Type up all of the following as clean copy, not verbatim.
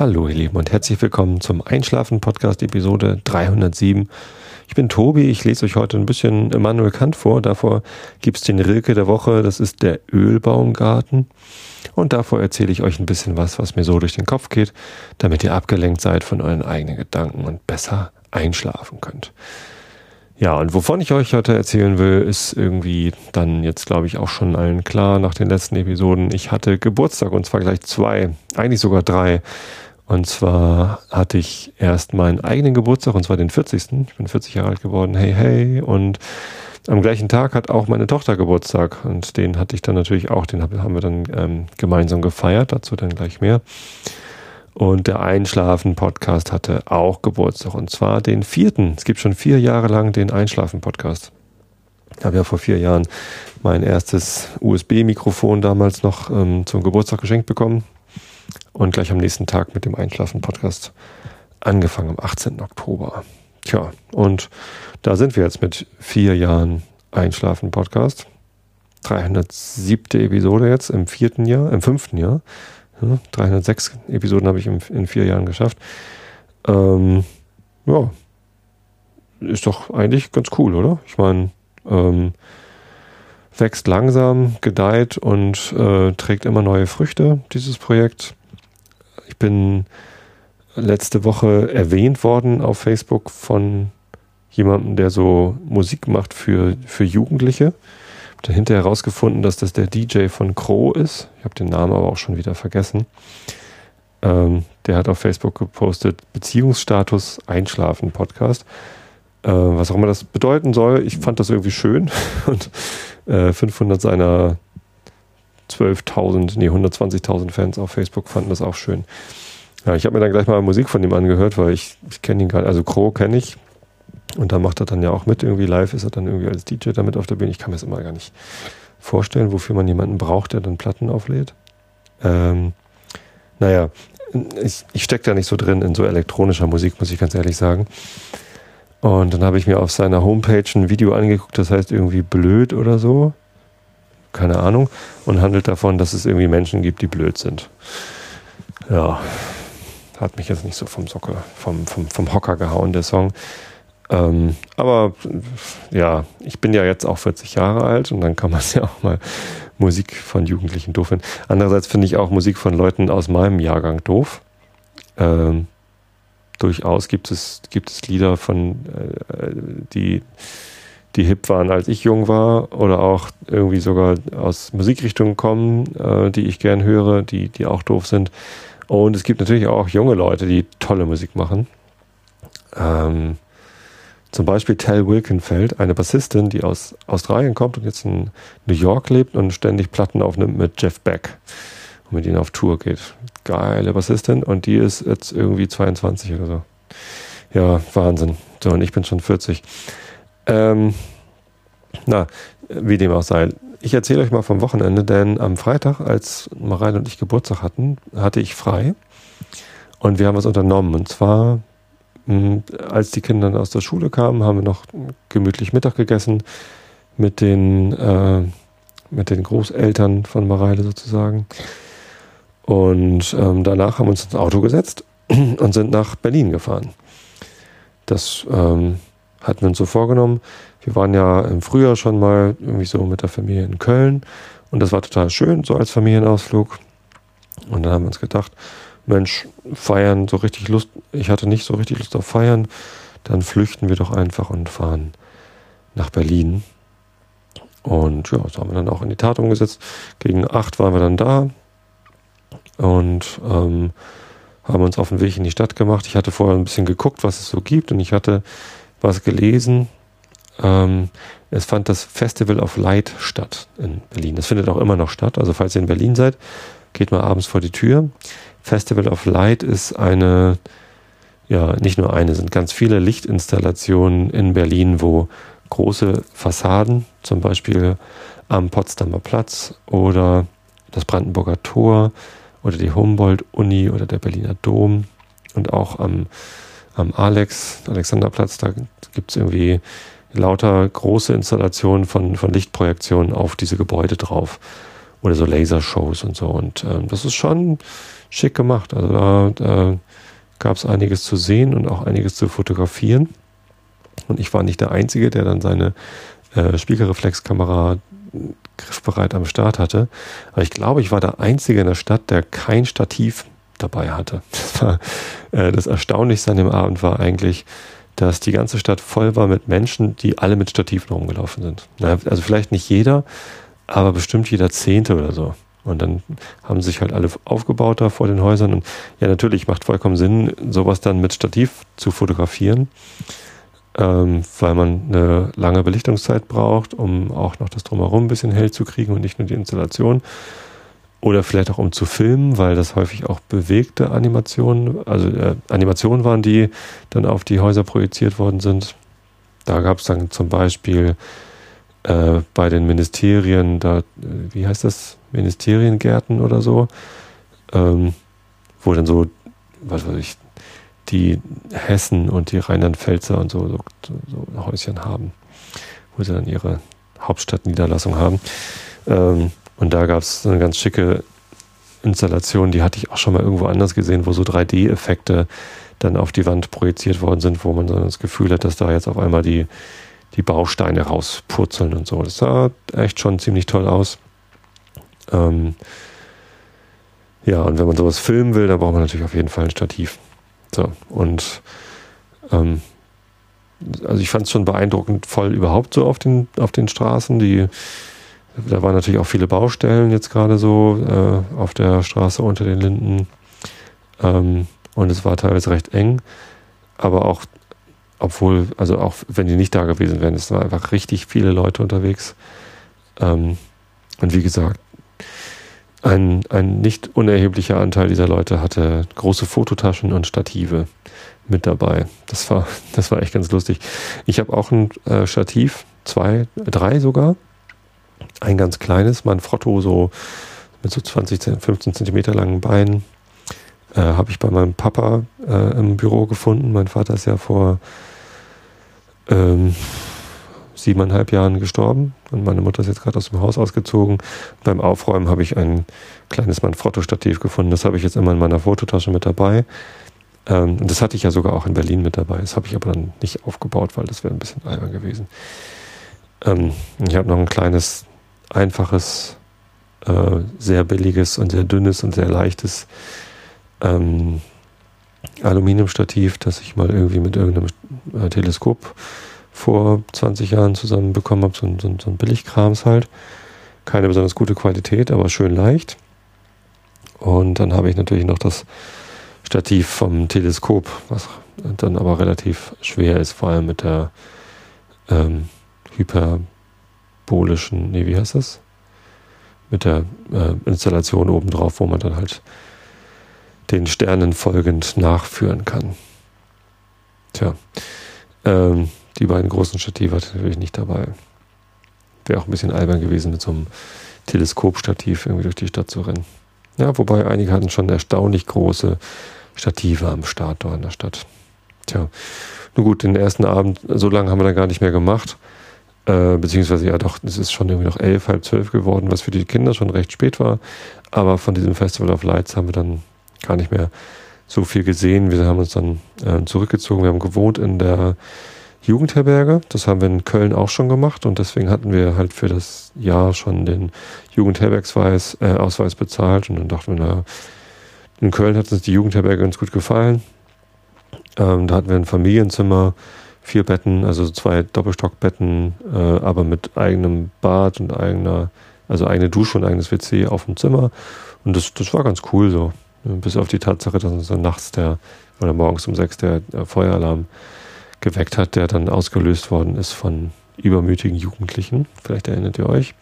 Hallo ihr Lieben und herzlich willkommen zum Einschlafen-Podcast Episode 307. Ich bin Tobi, ich lese euch heute ein bisschen Immanuel Kant vor. Davor gibt es den Rilke der Woche, das ist der Ölbaumgarten. Und davor erzähle ich euch ein bisschen was mir so durch den Kopf geht, damit ihr abgelenkt seid von euren eigenen Gedanken und besser einschlafen könnt. Ja, und wovon ich euch heute erzählen will, ist irgendwie dann jetzt, glaube ich, auch schon allen klar nach den letzten Episoden. Ich hatte Geburtstag und zwar gleich 2, eigentlich sogar 3. Und zwar hatte ich erst meinen eigenen Geburtstag und zwar den 40. Ich bin 40 Jahre alt geworden, hey. Und am gleichen Tag hat auch meine Tochter Geburtstag und den hatte ich dann natürlich auch, den haben wir dann gemeinsam gefeiert, dazu dann gleich mehr. Und der Einschlafen-Podcast hatte auch Geburtstag und zwar den 4. Es gibt schon 4 Jahre lang den Einschlafen-Podcast. Ich habe ja vor 4 Jahren mein erstes USB-Mikrofon damals noch zum Geburtstag geschenkt bekommen und gleich am nächsten Tag mit dem Einschlafen-Podcast angefangen, am 18. Oktober. Tja, und da sind wir jetzt mit 4 Jahren Einschlafen-Podcast. 307. Episode jetzt im 5. Jahr. 306 Episoden habe ich in 4 Jahren geschafft. Ja, ist doch eigentlich ganz cool, oder? Ich meine, wächst langsam, gedeiht und trägt immer neue Früchte, dieses Projekt. Ich bin letzte Woche erwähnt worden auf Facebook von jemandem, der so Musik macht für Jugendliche. Dann hinterher herausgefunden, dass das der DJ von Crow ist. Ich habe den Namen aber auch schon wieder vergessen. Der hat auf Facebook gepostet, Beziehungsstatus Einschlafen Podcast. Was auch immer das bedeuten soll. Ich fand das irgendwie schön. Und 500 seiner 120.000 Fans auf Facebook fanden das auch schön. Ja, ich habe mir dann gleich mal Musik von ihm angehört, weil ich kenne ihn gar nicht. Also Crow kenne ich. Und da macht er dann ja auch mit, irgendwie live ist er dann irgendwie als DJ damit auf der Bühne. Ich kann mir das immer gar nicht vorstellen, wofür man jemanden braucht, der dann Platten auflädt. Naja, ich stecke da nicht so drin in so elektronischer Musik, muss ich ganz ehrlich sagen. Und dann habe ich mir auf seiner Homepage ein Video angeguckt, das heißt irgendwie blöd oder so. Keine Ahnung. Und handelt davon, dass es irgendwie Menschen gibt, die blöd sind. Ja, hat mich jetzt nicht so vom Hocker gehauen, der Song. Aber ja, ich bin ja jetzt auch 40 Jahre alt und dann kann man ja auch mal Musik von Jugendlichen doof finden. Andererseits finde ich auch Musik von Leuten aus meinem Jahrgang doof. Durchaus gibt es Lieder von die hip waren, als ich jung war oder auch irgendwie sogar aus Musikrichtungen kommen, die ich gern höre, die auch doof sind. Und es gibt natürlich auch junge Leute, die tolle Musik machen. Zum Beispiel Tal Wilkenfeld, eine Bassistin, die aus Australien kommt und jetzt in New York lebt und ständig Platten aufnimmt mit Jeff Beck und mit ihnen auf Tour geht. Geile Bassistin und die ist jetzt irgendwie 22 oder so. Ja, Wahnsinn. So, und ich bin schon 40. Wie dem auch sei. Ich erzähle euch mal vom Wochenende, denn am Freitag, als Mareile und ich Geburtstag hatten, hatte ich frei und wir haben was unternommen. Und zwar als die Kinder dann aus der Schule kamen, haben wir noch gemütlich Mittag gegessen mit den Großeltern von Mareile sozusagen. Und danach haben wir uns ins Auto gesetzt und sind nach Berlin gefahren. Das hatten wir uns so vorgenommen. Wir waren ja im Frühjahr schon mal irgendwie so mit der Familie in Köln und das war total schön, so als Familienausflug. Und dann haben wir uns gedacht, Mensch, feiern, so richtig Lust, ich hatte nicht so richtig Lust auf Feiern, dann flüchten wir doch einfach und fahren nach Berlin. Und ja, das haben wir dann auch in die Tat umgesetzt. Gegen 8 waren wir dann da und haben uns auf den Weg in die Stadt gemacht. Ich hatte vorher ein bisschen geguckt, was es so gibt und ich hatte was gelesen. Es fand das Festival of Light statt in Berlin. Das findet auch immer noch statt, also falls ihr in Berlin seid, geht mal abends vor die Tür. Festival of Light ist nicht nur eine, sind ganz viele Lichtinstallationen in Berlin, wo große Fassaden, zum Beispiel am Potsdamer Platz oder das Brandenburger Tor oder die Humboldt-Uni oder der Berliner Dom und auch am Alexanderplatz, da gibt es irgendwie lauter große Installationen von Lichtprojektionen auf diese Gebäude drauf. oder so Lasershows und so. Und das ist schon schick gemacht. Also da gab es einiges zu sehen und auch einiges zu fotografieren. Und ich war nicht der Einzige, der dann seine Spiegelreflexkamera griffbereit am Start hatte. Aber ich glaube, ich war der Einzige in der Stadt, der kein Stativ dabei hatte. Das Erstaunlichste an dem Abend war eigentlich, dass die ganze Stadt voll war mit Menschen, die alle mit Stativen rumgelaufen sind. Also vielleicht nicht jeder, aber bestimmt jeder Zehnte oder so. Und dann haben sich halt alle aufgebaut da vor den Häusern. Und ja, natürlich macht vollkommen Sinn, sowas dann mit Stativ zu fotografieren, weil man eine lange Belichtungszeit braucht, um auch noch das Drumherum ein bisschen hell zu kriegen und nicht nur die Installation. Oder vielleicht auch um zu filmen, weil das häufig auch bewegte Animationen, also Animationen waren, die dann auf die Häuser projiziert worden sind. Da gab es dann zum Beispiel bei den Ministerien, da, wie heißt das, Ministeriengärten oder so, wo dann so, was weiß ich, die Hessen und die Rheinland-Pfälzer und so Häuschen haben, wo sie dann ihre Hauptstadtniederlassung haben. Und da gab es eine ganz schicke Installation, die hatte ich auch schon mal irgendwo anders gesehen, wo so 3D-Effekte dann auf die Wand projiziert worden sind, wo man so das Gefühl hat, dass da jetzt auf einmal die Bausteine rauspurzeln und so. Das sah echt schon ziemlich toll aus. Ja, und wenn man sowas filmen will, dann braucht man natürlich auf jeden Fall ein Stativ. So, und also ich fand es schon beeindruckend voll überhaupt so auf den Straßen. Da waren natürlich auch viele Baustellen jetzt gerade so auf der Straße unter den Linden. Und es war teilweise recht eng. Aber auch, also auch wenn die nicht da gewesen wären, es waren einfach richtig viele Leute unterwegs. Und wie gesagt, ein nicht unerheblicher Anteil dieser Leute hatte große Fototaschen und Stative mit dabei. Das war echt ganz lustig. Ich habe auch ein Stativ, 3 sogar. Ein ganz kleines, Manfrotto, so mit so 15 Zentimeter langen Beinen, habe ich bei meinem Papa im Büro gefunden. Mein Vater ist ja vor 7,5 Jahren gestorben und meine Mutter ist jetzt gerade aus dem Haus ausgezogen. Beim Aufräumen habe ich ein kleines Manfrotto-Stativ gefunden. Das habe ich jetzt immer in meiner Fototasche mit dabei. Und das hatte ich ja sogar auch in Berlin mit dabei. Das habe ich aber dann nicht aufgebaut, weil das wäre ein bisschen albern gewesen. Ich habe noch ein kleines, einfaches, sehr billiges und sehr dünnes und sehr leichtes Aluminiumstativ, das ich mal irgendwie mit irgendeinem Teleskop vor 20 Jahren zusammen bekommen habe. So ein Billigkrams halt. Keine besonders gute Qualität, aber schön leicht. Und dann habe ich natürlich noch das Stativ vom Teleskop, was dann aber relativ schwer ist, vor allem mit der hyperbolischen, wie heißt das? Mit der Installation obendrauf, wo man dann halt den Sternen folgend nachführen kann. Tja, die beiden großen Stative hatte ich natürlich nicht dabei. Wäre auch ein bisschen albern gewesen, mit so einem Teleskopstativ irgendwie durch die Stadt zu rennen. Ja, wobei einige hatten schon erstaunlich große Stative am Start dort in der Stadt. Tja, nun gut, den ersten Abend, so lange haben wir dann gar nicht mehr gemacht. Beziehungsweise ja doch, es ist schon irgendwie noch 11, halb 12 geworden, was für die Kinder schon recht spät war. Aber von diesem Festival of Lights haben wir dann gar nicht mehr so viel gesehen. Wir haben uns dann zurückgezogen. Wir haben gewohnt in der Jugendherberge. Das haben wir in Köln auch schon gemacht und deswegen hatten wir halt für das Jahr schon den Jugendherbergsausweis bezahlt und dann dachten wir, na, in Köln hat uns die Jugendherberge ganz gut gefallen. Da hatten wir ein Familienzimmer, 4 Betten, also 2 Doppelstockbetten, aber mit eigenem Bad und eigene Dusche und eigenes WC auf dem Zimmer. Und das war ganz cool so. Bis auf die Tatsache, dass uns dann nachts oder morgens um 6 der Feueralarm geweckt hat, der dann ausgelöst worden ist von übermütigen Jugendlichen. Vielleicht erinnert ihr euch.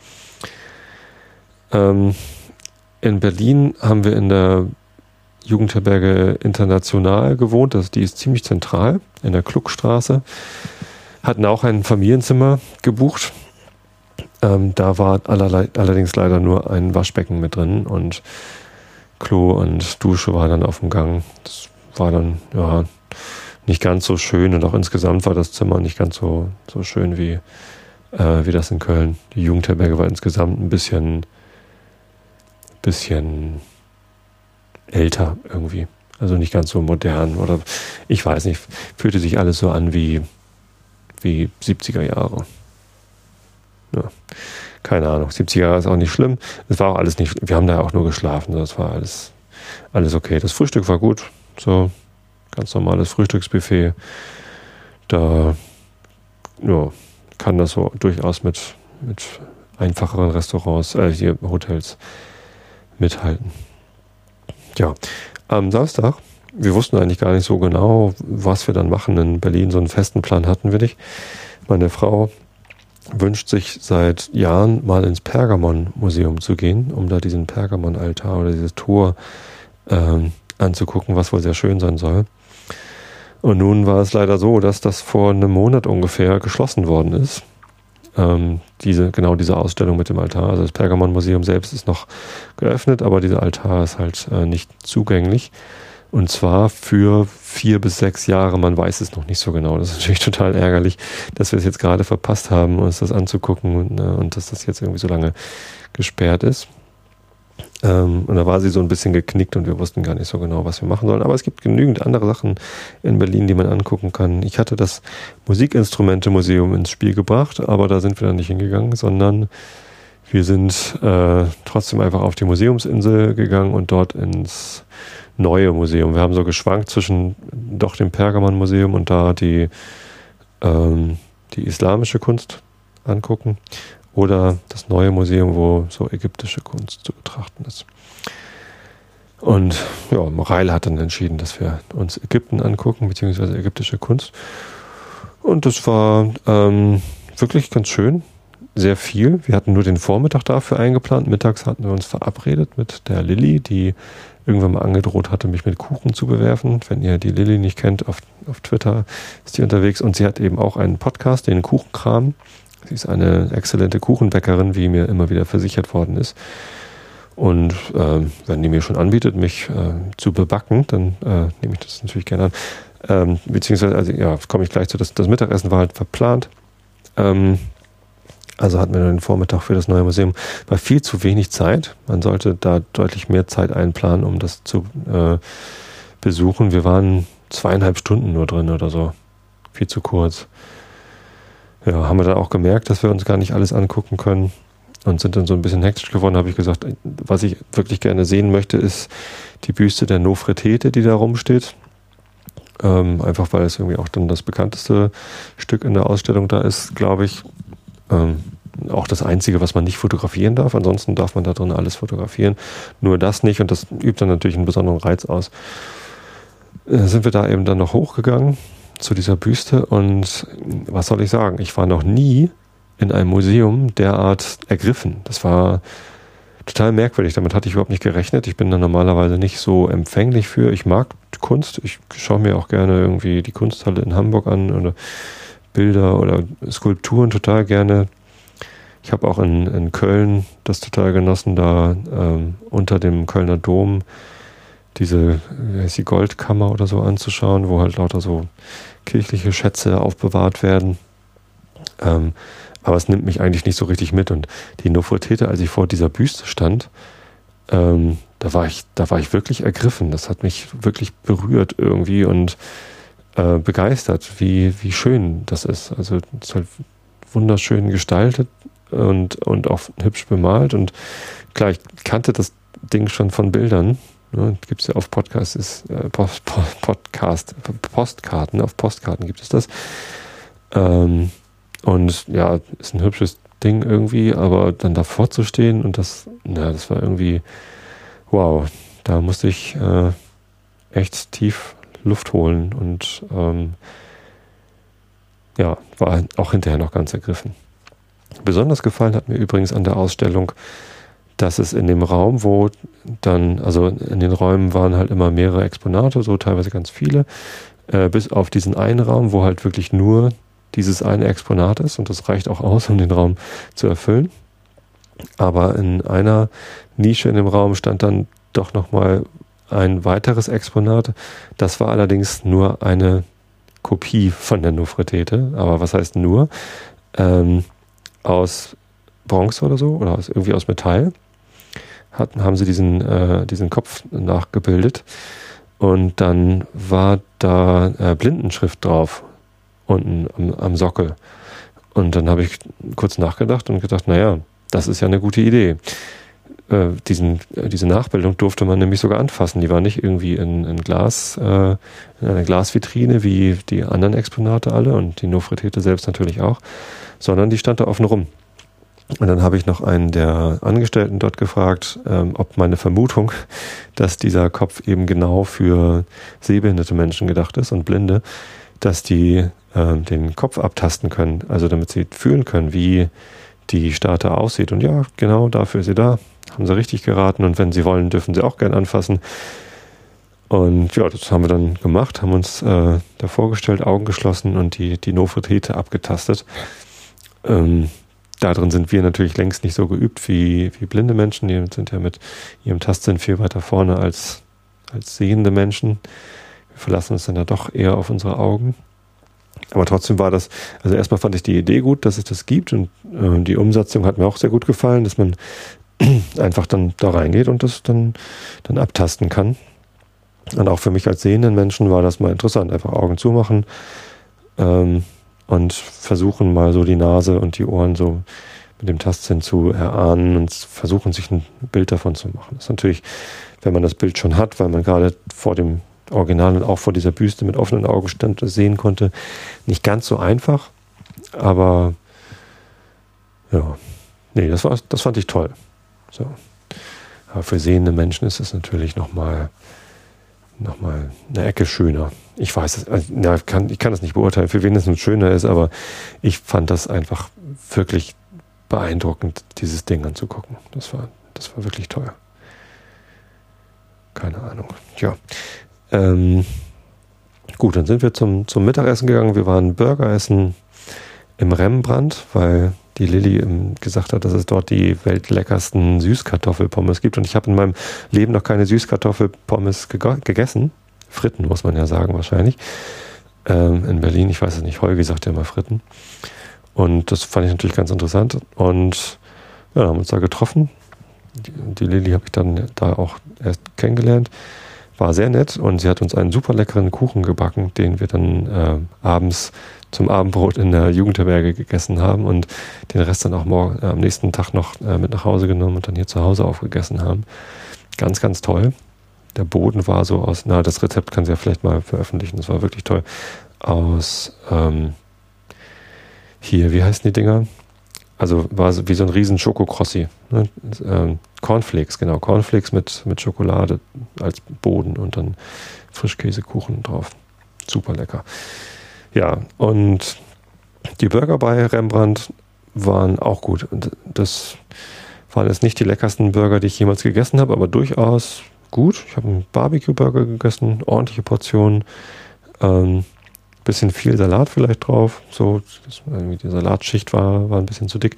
In Berlin haben wir in der Jugendherberge International gewohnt. Die ist ziemlich zentral in der Kluckstraße. Hatten auch ein Familienzimmer gebucht. Da war allerdings leider nur ein Waschbecken mit drin und Klo und Dusche war dann auf dem Gang. Das war dann ja nicht ganz so schön und auch insgesamt war das Zimmer nicht ganz so schön wie das in Köln. Die Jugendherberge war insgesamt ein bisschen bisschen älter irgendwie. Also nicht ganz so modern oder ich weiß nicht, fühlte sich alles so an wie 70er Jahre. Ja, keine Ahnung, 70er Jahre ist auch nicht schlimm. Es war auch alles nicht, wir haben da auch nur geschlafen, das war alles okay. Das Frühstück war gut, so ganz normales Frühstücksbuffet. Da kann das so durchaus mit einfacheren Restaurants, hier Hotels mithalten. Ja, am Samstag, wir wussten eigentlich gar nicht so genau, was wir dann machen in Berlin. So einen festen Plan hatten wir nicht. Meine Frau wünscht sich seit Jahren mal ins Pergamon-Museum zu gehen, um da diesen Pergamon-Altar oder dieses Tor anzugucken, was wohl sehr schön sein soll. Und nun war es leider so, dass das vor einem Monat ungefähr geschlossen worden ist. Diese Ausstellung mit dem Altar. Also das Pergamon-Museum selbst ist noch geöffnet, aber dieser Altar ist halt nicht zugänglich. Und zwar für 4 bis 6 Jahre, man weiß es noch nicht so genau. Das ist natürlich total ärgerlich, dass wir es jetzt gerade verpasst haben, uns das anzugucken und dass das jetzt irgendwie so lange gesperrt ist. Und da war sie so ein bisschen geknickt und wir wussten gar nicht so genau, was wir machen sollen. Aber es gibt genügend andere Sachen in Berlin, die man angucken kann. Ich hatte das Musikinstrumente-Museum ins Spiel gebracht, aber da sind wir dann nicht hingegangen, sondern wir sind trotzdem einfach auf die Museumsinsel gegangen und dort ins neue Museum. Wir haben so geschwankt zwischen doch dem Pergamon-Museum und da die islamische Kunst angucken. Oder das neue Museum, wo so ägyptische Kunst zu betrachten ist. Und ja, Mareile hat dann entschieden, dass wir uns Ägypten angucken, beziehungsweise ägyptische Kunst. Und das war wirklich ganz schön, sehr viel. Wir hatten nur den Vormittag dafür eingeplant. Mittags hatten wir uns verabredet mit der Lilly, die irgendwann mal angedroht hatte, mich mit Kuchen zu bewerfen. Wenn ihr die Lilly nicht kennt, auf Twitter ist sie unterwegs. Und sie hat eben auch einen Podcast, den Kuchenkram. Sie ist eine exzellente Kuchenbäckerin, wie mir immer wieder versichert worden ist. Und wenn die mir schon anbietet, mich zu bebacken, dann nehme ich das natürlich gerne an. Beziehungsweise, komme ich gleich zu, das Mittagessen war halt verplant. Also hatten wir den Vormittag für das neue Museum. War viel zu wenig Zeit. Man sollte da deutlich mehr Zeit einplanen, um das zu besuchen. Wir waren 2,5 Stunden nur drin oder so. Viel zu kurz. Ja, haben wir dann auch gemerkt, dass wir uns gar nicht alles angucken können und sind dann so ein bisschen hektisch geworden. Habe ich gesagt, was ich wirklich gerne sehen möchte, ist die Büste der Nofretete, die da rumsteht. Einfach weil es irgendwie auch dann das bekannteste Stück in der Ausstellung da ist, glaube ich. Auch das Einzige, was man nicht fotografieren darf. Ansonsten darf man da drin alles fotografieren. Nur das nicht und das übt dann natürlich einen besonderen Reiz aus. Sind wir da eben dann noch hochgegangen zu dieser Büste und was soll ich sagen? Ich war noch nie in einem Museum derart ergriffen. Das war total merkwürdig. Damit hatte ich überhaupt nicht gerechnet. Ich bin da normalerweise nicht so empfänglich für. Ich mag Kunst. Ich schaue mir auch gerne irgendwie die Kunsthalle in Hamburg an oder Bilder oder Skulpturen total gerne. Ich habe auch in Köln das total genossen, da unter dem Kölner Dom diese Goldkammer oder so anzuschauen, wo halt lauter so kirchliche Schätze aufbewahrt werden. Aber es nimmt mich eigentlich nicht so richtig mit. Und die Nofretete, als ich vor dieser Büste stand, da war ich wirklich ergriffen. Das hat mich wirklich berührt irgendwie und begeistert, wie schön das ist. Also es ist halt wunderschön gestaltet und auch hübsch bemalt. Und klar, ich kannte das Ding schon von Bildern. Ne, gibt es ja auf Postkarten, auf Postkarten gibt es das. Und ja, ist ein hübsches Ding irgendwie, aber dann davor zu stehen und das war irgendwie, wow, da musste ich echt tief Luft holen und war auch hinterher noch ganz ergriffen. Besonders gefallen hat mir übrigens an der Ausstellung, dass es in dem Raum, wo dann, also in den Räumen waren halt immer mehrere Exponate, so teilweise ganz viele, bis auf diesen einen Raum, wo halt wirklich nur dieses eine Exponat ist und das reicht auch aus, um den Raum zu erfüllen. Aber in einer Nische in dem Raum stand dann doch nochmal ein weiteres Exponat. Das war allerdings nur eine Kopie von der Nofretete. Aber was heißt nur? Aus Bronze oder so, oder irgendwie aus Metall. haben sie diesen Kopf nachgebildet und dann war da Blindenschrift drauf, unten am Sockel. Und dann habe ich kurz nachgedacht und gedacht, naja, das ist ja eine gute Idee. Diese Nachbildung durfte man nämlich sogar anfassen. Die war nicht irgendwie in einer Glasvitrine wie die anderen Exponate alle und die Nofretete selbst natürlich auch, sondern die stand da offen rum. Und dann habe ich noch einen der Angestellten dort gefragt, ob meine Vermutung, dass dieser Kopf eben genau für sehbehinderte Menschen gedacht ist und Blinde, dass die den Kopf abtasten können, also damit sie fühlen können, wie die Statue aussieht. Und ja, genau, dafür ist sie da. Haben sie richtig geraten und wenn sie wollen, dürfen sie auch gern anfassen. Und ja, das haben wir dann gemacht, haben uns da vorgestellt, Augen geschlossen und die Nofretete abgetastet. Darin sind wir natürlich längst nicht so geübt wie blinde Menschen. Die sind ja mit ihrem Tastsinn viel weiter vorne als sehende Menschen. Wir verlassen uns dann ja doch eher auf unsere Augen. Aber trotzdem war das, also erstmal fand ich die Idee gut, dass es das gibt und die Umsetzung hat mir auch sehr gut gefallen, dass man einfach dann da reingeht und das dann abtasten kann. Und auch für mich als sehenden Menschen war das mal interessant, einfach Augen zumachen und versuchen mal so die Nase und die Ohren so mit dem Tastsinn zu erahnen und versuchen sich ein Bild davon zu machen. Das ist natürlich, wenn man das Bild schon hat, weil man gerade vor dem Original und auch vor dieser Büste mit offenen Augen stand, sehen konnte, nicht ganz so einfach, aber ja, nee, das fand ich toll. So. Aber für sehende Menschen ist es natürlich nochmal eine Ecke schöner. Ich weiß es, ich kann das nicht beurteilen, für wen es nun schöner ist, aber ich fand das einfach wirklich beeindruckend, dieses Ding anzugucken. Das war wirklich toll. Keine Ahnung. Ja. Gut, dann sind wir zum Mittagessen gegangen. Wir waren Burger essen im Rembrandt, weil die Lilly gesagt hat, dass es dort die weltleckersten Süßkartoffelpommes gibt. Und ich habe in meinem Leben noch keine Süßkartoffelpommes gegessen. Fritten, muss man ja sagen, wahrscheinlich. In Berlin, ich weiß es nicht, Holgi sagt ja immer Fritten. Und das fand ich natürlich ganz interessant. Und ja, haben uns da getroffen. Die Lilly habe ich dann da auch erst kennengelernt. War sehr nett und sie hat uns einen super leckeren Kuchen gebacken, den wir dann abends zum Abendbrot in der Jugendherberge gegessen haben und den Rest dann auch am nächsten Tag noch mit nach Hause genommen und dann hier zu Hause aufgegessen haben. Ganz, ganz toll. Der Boden war so aus, das Rezept kann sie ja vielleicht mal veröffentlichen, das war wirklich toll, aus hier, wie heißen die Dinger? Also war so wie so ein riesen Schokokrossi. Ne? Cornflakes, genau. Cornflakes mit Schokolade als Boden und dann Frischkäsekuchen drauf. Super lecker. Ja, und die Burger bei Rembrandt waren auch gut. Und das waren jetzt nicht die leckersten Burger, die ich jemals gegessen habe, aber durchaus gut. Ich habe einen Barbecue-Burger gegessen, ordentliche Portionen. Bisschen viel Salat vielleicht drauf, so irgendwie die Salatschicht war ein bisschen zu dick,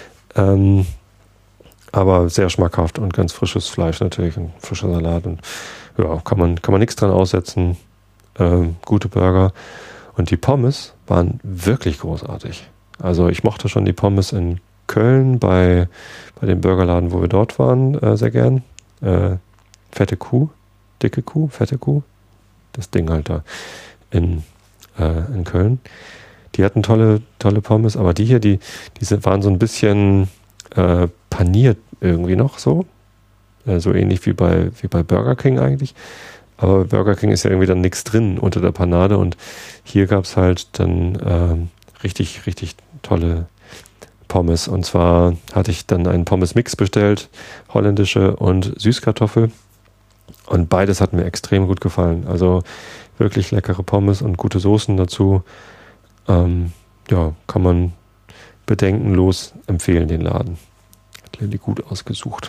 aber sehr schmackhaft und ganz frisches Fleisch natürlich und frischer Salat und ja, kann man nichts dran aussetzen. Gute Burger und die Pommes waren wirklich großartig. Also ich mochte schon die Pommes in Köln bei dem Burgerladen, wo wir dort waren, sehr gern. Fette Kuh, dicke Kuh, fette Kuh, das Ding halt da in Köln. Die hatten tolle Pommes, aber die hier, die waren so ein bisschen paniert irgendwie noch so. So ähnlich wie bei Burger King eigentlich. Aber bei Burger King ist ja irgendwie dann nichts drin unter der Panade und hier gab es halt dann richtig, richtig tolle Pommes. Und zwar hatte ich dann einen Pommes-Mix bestellt, holländische und Süßkartoffel. Und beides hat mir extrem gut gefallen. Also wirklich leckere Pommes und gute Soßen dazu. Ja, kann man bedenkenlos empfehlen, den Laden. Hat Lilly gut ausgesucht.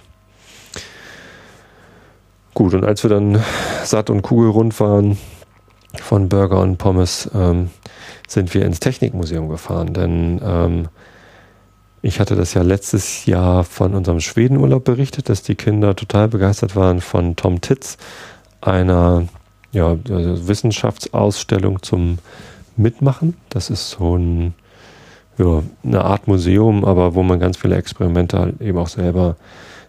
Gut, und als wir dann satt und kugelrund waren von Burger und Pommes, sind wir ins Technikmuseum gefahren. Denn ich hatte das ja letztes Jahr von unserem Schwedenurlaub berichtet, dass die Kinder total begeistert waren von Tom Tits, einer also Wissenschaftsausstellung zum Mitmachen. Das ist so eine Art Museum, aber wo man ganz viele Experimente eben auch selber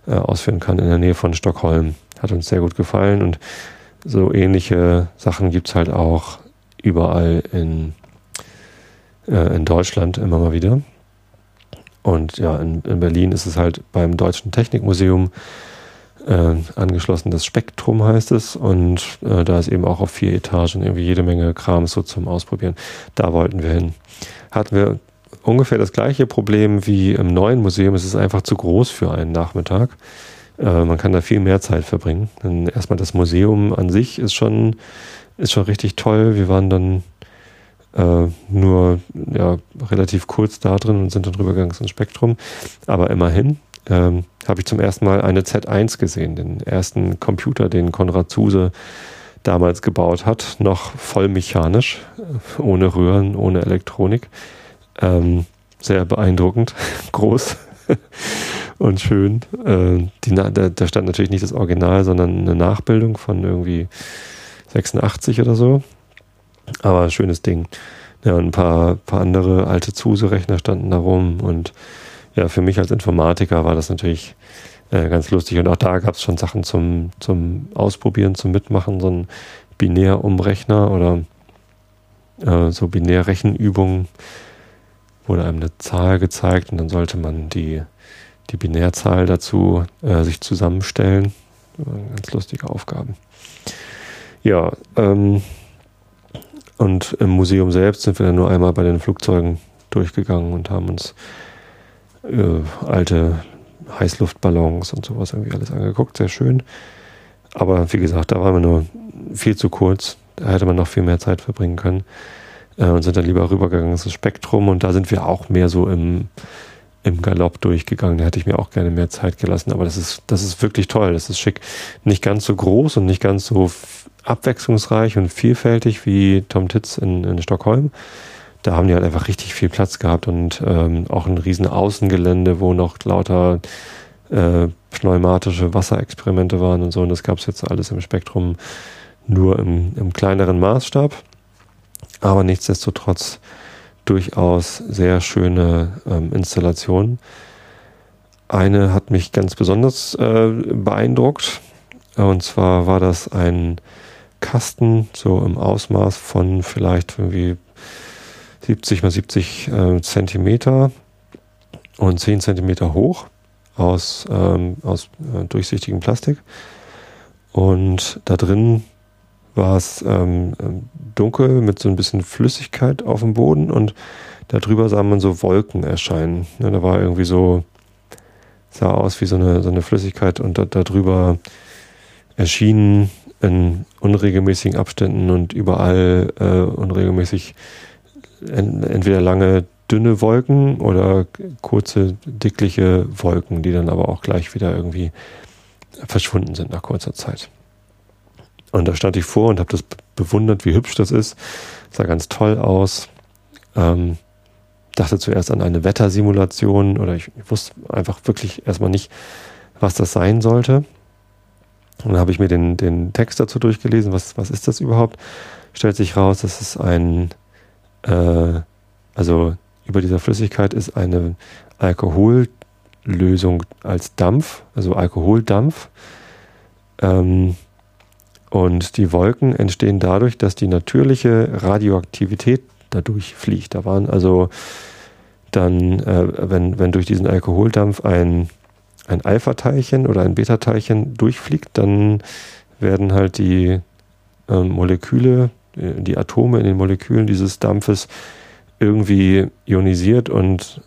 ausführen kann in der Nähe von Stockholm. Hat uns sehr gut gefallen und so ähnliche Sachen gibt es halt auch überall in Deutschland immer mal wieder. Und ja, in Berlin ist es halt beim Deutschen Technikmuseum angeschlossen, das Spektrum heißt es. Und da ist eben auch auf 4 Etagen irgendwie jede Menge Kram so zum Ausprobieren. Da wollten wir hin. Hatten wir ungefähr das gleiche Problem wie im neuen Museum. Es ist einfach zu groß für einen Nachmittag. Man kann da viel mehr Zeit verbringen. Denn erstmal das Museum an sich ist schon richtig toll. Wir waren dann nur relativ kurz da drin und sind dann rübergegangen ins Spektrum. Aber immerhin habe ich zum ersten Mal eine Z1 gesehen, den ersten Computer, den Konrad Zuse damals gebaut hat, noch voll mechanisch, ohne Röhren, ohne Elektronik. Sehr beeindruckend, groß und schön. Da stand natürlich nicht das Original, sondern eine Nachbildung von irgendwie 86 oder so. Aber schönes Ding. Ja, und ein paar andere alte Zuse-Rechner standen da rum. Und ja, für mich als Informatiker war das natürlich ganz lustig. Und auch da gab es schon Sachen zum Ausprobieren, zum Mitmachen. So ein Binärumrechner oder so Binärrechenübungen. Wurde einem eine Zahl gezeigt und dann sollte man die Binärzahl dazu sich zusammenstellen. Ganz lustige Aufgaben. Ja, und im Museum selbst sind wir dann nur einmal bei den Flugzeugen durchgegangen und haben uns alte Heißluftballons und sowas irgendwie alles angeguckt. Sehr schön. Aber wie gesagt, da waren wir nur viel zu kurz. Da hätte man noch viel mehr Zeit verbringen können. Und sind dann lieber rübergegangen ins Spektrum. Und da sind wir auch mehr so im Galopp durchgegangen. Da hätte ich mir auch gerne mehr Zeit gelassen. Aber das ist wirklich toll. Das ist schick. Nicht ganz so groß und nicht ganz so abwechslungsreich und vielfältig wie Tom Tits in Stockholm. Da haben die halt einfach richtig viel Platz gehabt und auch ein riesen Außengelände, wo noch lauter pneumatische Wasserexperimente waren und so. Und das gab es jetzt alles im Spektrum nur im kleineren Maßstab. Aber nichtsdestotrotz durchaus sehr schöne Installationen. Eine hat mich ganz besonders beeindruckt. Und zwar war das ein Kasten, so im Ausmaß von vielleicht irgendwie 70 mal 70 Zentimeter und 10 Zentimeter hoch aus durchsichtigem Plastik. Und da drin war es dunkel mit so ein bisschen Flüssigkeit auf dem Boden und darüber sah man so Wolken erscheinen. Ja, da war irgendwie sah aus wie so eine Flüssigkeit und darüber erschienen in unregelmäßigen Abständen und überall unregelmäßig entweder lange, dünne Wolken oder kurze, dickliche Wolken, die dann aber auch gleich wieder irgendwie verschwunden sind nach kurzer Zeit. Und da stand ich vor und habe das bewundert, wie hübsch das ist. Sah ganz toll aus. Dachte zuerst an eine Wettersimulation oder ich wusste einfach wirklich erstmal nicht, was das sein sollte. Und dann habe ich mir den Text dazu durchgelesen. Was ist das überhaupt? Stellt sich raus, dass es also über dieser Flüssigkeit ist eine Alkohollösung als Dampf, also Alkoholdampf. Und die Wolken entstehen dadurch, dass die natürliche Radioaktivität dadurch fliegt. Da waren also dann, wenn durch diesen Alkoholdampf ein Alpha-Teilchen oder ein Beta-Teilchen durchfliegt, dann werden halt die Moleküle, die Atome in den Molekülen dieses Dampfes irgendwie ionisiert und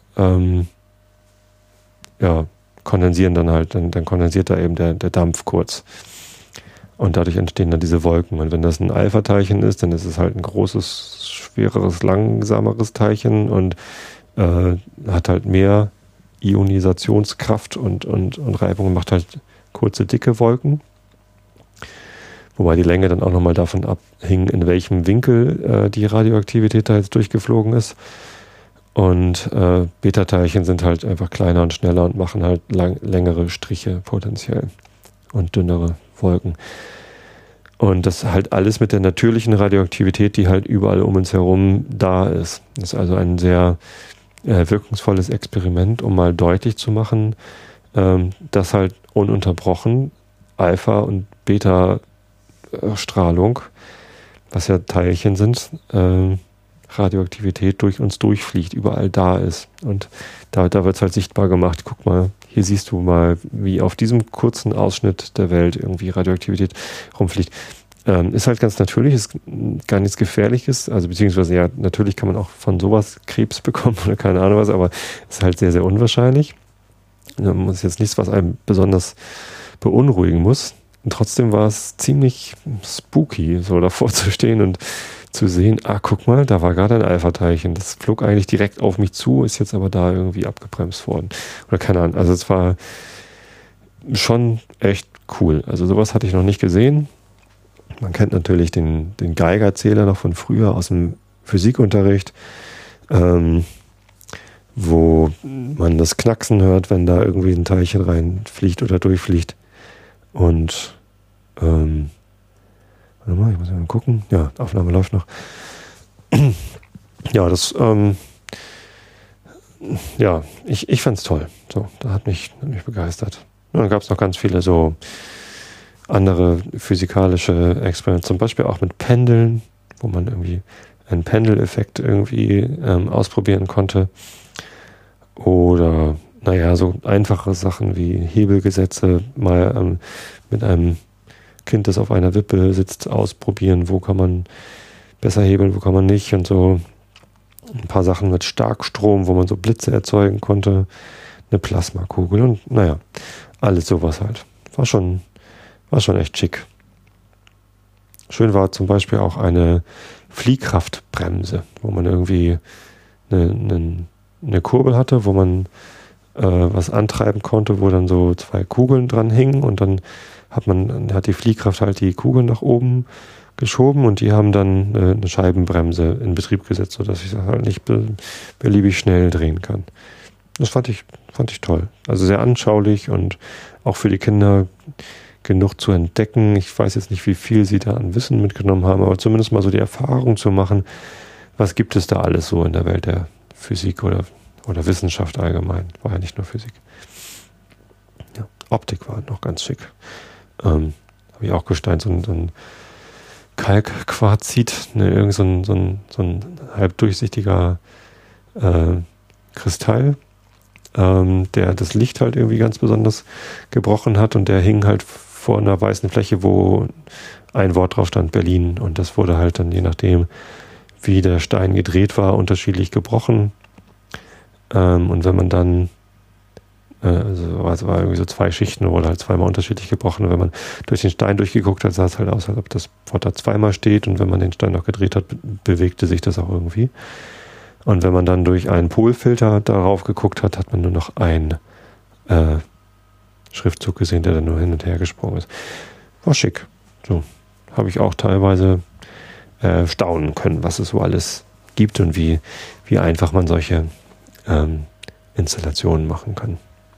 kondensieren dann halt. Dann kondensiert da eben der Dampf kurz. Und dadurch entstehen dann diese Wolken. Und wenn das ein Alpha-Teilchen ist, dann ist es halt ein großes, schwereres, langsameres Teilchen und hat halt mehr Ionisationskraft und Reibung und macht halt kurze, dicke Wolken. Wobei die Länge dann auch nochmal davon abhing, in welchem Winkel die Radioaktivität da jetzt durchgeflogen ist. Und Beta-Teilchen sind halt einfach kleiner und schneller und machen halt längere Striche potenziell und dünnere Wolken. Und das halt alles mit der natürlichen Radioaktivität, die halt überall um uns herum da ist. Das ist also ein sehr wirkungsvolles Experiment, um mal deutlich zu machen, dass halt ununterbrochen Alpha- und Beta-Strahlung, was ja Teilchen sind, Radioaktivität durch uns durchfliegt, überall da ist. Und da wird es halt sichtbar gemacht. Guck mal, hier siehst du mal, wie auf diesem kurzen Ausschnitt der Welt irgendwie Radioaktivität rumfliegt. Ist halt ganz natürlich, ist gar nichts Gefährliches, also beziehungsweise ja, natürlich kann man auch von sowas Krebs bekommen oder keine Ahnung was, aber ist halt sehr, sehr unwahrscheinlich. Das ist jetzt nichts, was einem besonders beunruhigen muss. Und trotzdem war es ziemlich spooky, so davor zu stehen und zu sehen, guck mal, da war gerade ein Alpha-Teilchen. Das flog eigentlich direkt auf mich zu, ist jetzt aber da irgendwie abgebremst worden. Oder keine Ahnung. Also es war schon echt cool. Also sowas hatte ich noch nicht gesehen. Man kennt natürlich den Geigerzähler noch von früher aus dem Physikunterricht, wo man das Knacksen hört, wenn da irgendwie ein Teilchen reinfliegt oder durchfliegt. Und warte mal, ich muss mal gucken. Ja, Aufnahme läuft noch. Ja, das ja, ich fand's toll. So, da hat mich begeistert. Und dann gab es noch ganz viele so andere physikalische Experimente, zum Beispiel auch mit Pendeln, wo man irgendwie einen Pendeleffekt irgendwie ausprobieren konnte. Oder, naja, so einfache Sachen wie Hebelgesetze mal mit einem Kind, das auf einer Wippe sitzt, ausprobieren, wo kann man besser hebeln, wo kann man nicht und so. Ein paar Sachen mit Starkstrom, wo man so Blitze erzeugen konnte, eine Plasmakugel und naja, alles sowas halt. War schon echt schick. Schön war zum Beispiel auch eine Fliehkraftbremse, wo man irgendwie eine Kurbel hatte, wo man was antreiben konnte, wo dann so 2 Kugeln dran hingen und dann hat die Fliehkraft halt die Kugeln nach oben geschoben und die haben dann eine Scheibenbremse in Betrieb gesetzt, sodass ich das halt nicht beliebig schnell drehen kann. Das fand ich toll. Also sehr anschaulich und auch für die Kinder genug zu entdecken. Ich weiß jetzt nicht, wie viel sie da an Wissen mitgenommen haben, aber zumindest mal so die Erfahrung zu machen, was gibt es da alles so in der Welt der Physik oder Wissenschaft allgemein. War ja nicht nur Physik. Ja, Optik war noch ganz schick. Habe ich auch Gestein, so ein Kalkquarzit, irgend so ein halbdurchsichtiger Kristall, der das Licht halt irgendwie ganz besonders gebrochen hat und der hing halt vor einer weißen Fläche, wo ein Wort drauf stand, Berlin, und das wurde halt dann je nachdem, wie der Stein gedreht war, unterschiedlich gebrochen. Und wenn man dann also es war irgendwie so 2 Schichten, wurde halt zweimal unterschiedlich gebrochen. Und wenn man durch den Stein durchgeguckt hat, sah es halt aus, als ob das Wort da zweimal steht. Und wenn man den Stein noch gedreht hat, bewegte sich das auch irgendwie. Und wenn man dann durch einen Polfilter darauf geguckt hat, hat man nur noch einen Schriftzug gesehen, der dann nur hin und her gesprungen ist. War schick. So habe ich auch teilweise staunen können, was es so alles gibt und wie einfach man solche Installationen machen kann.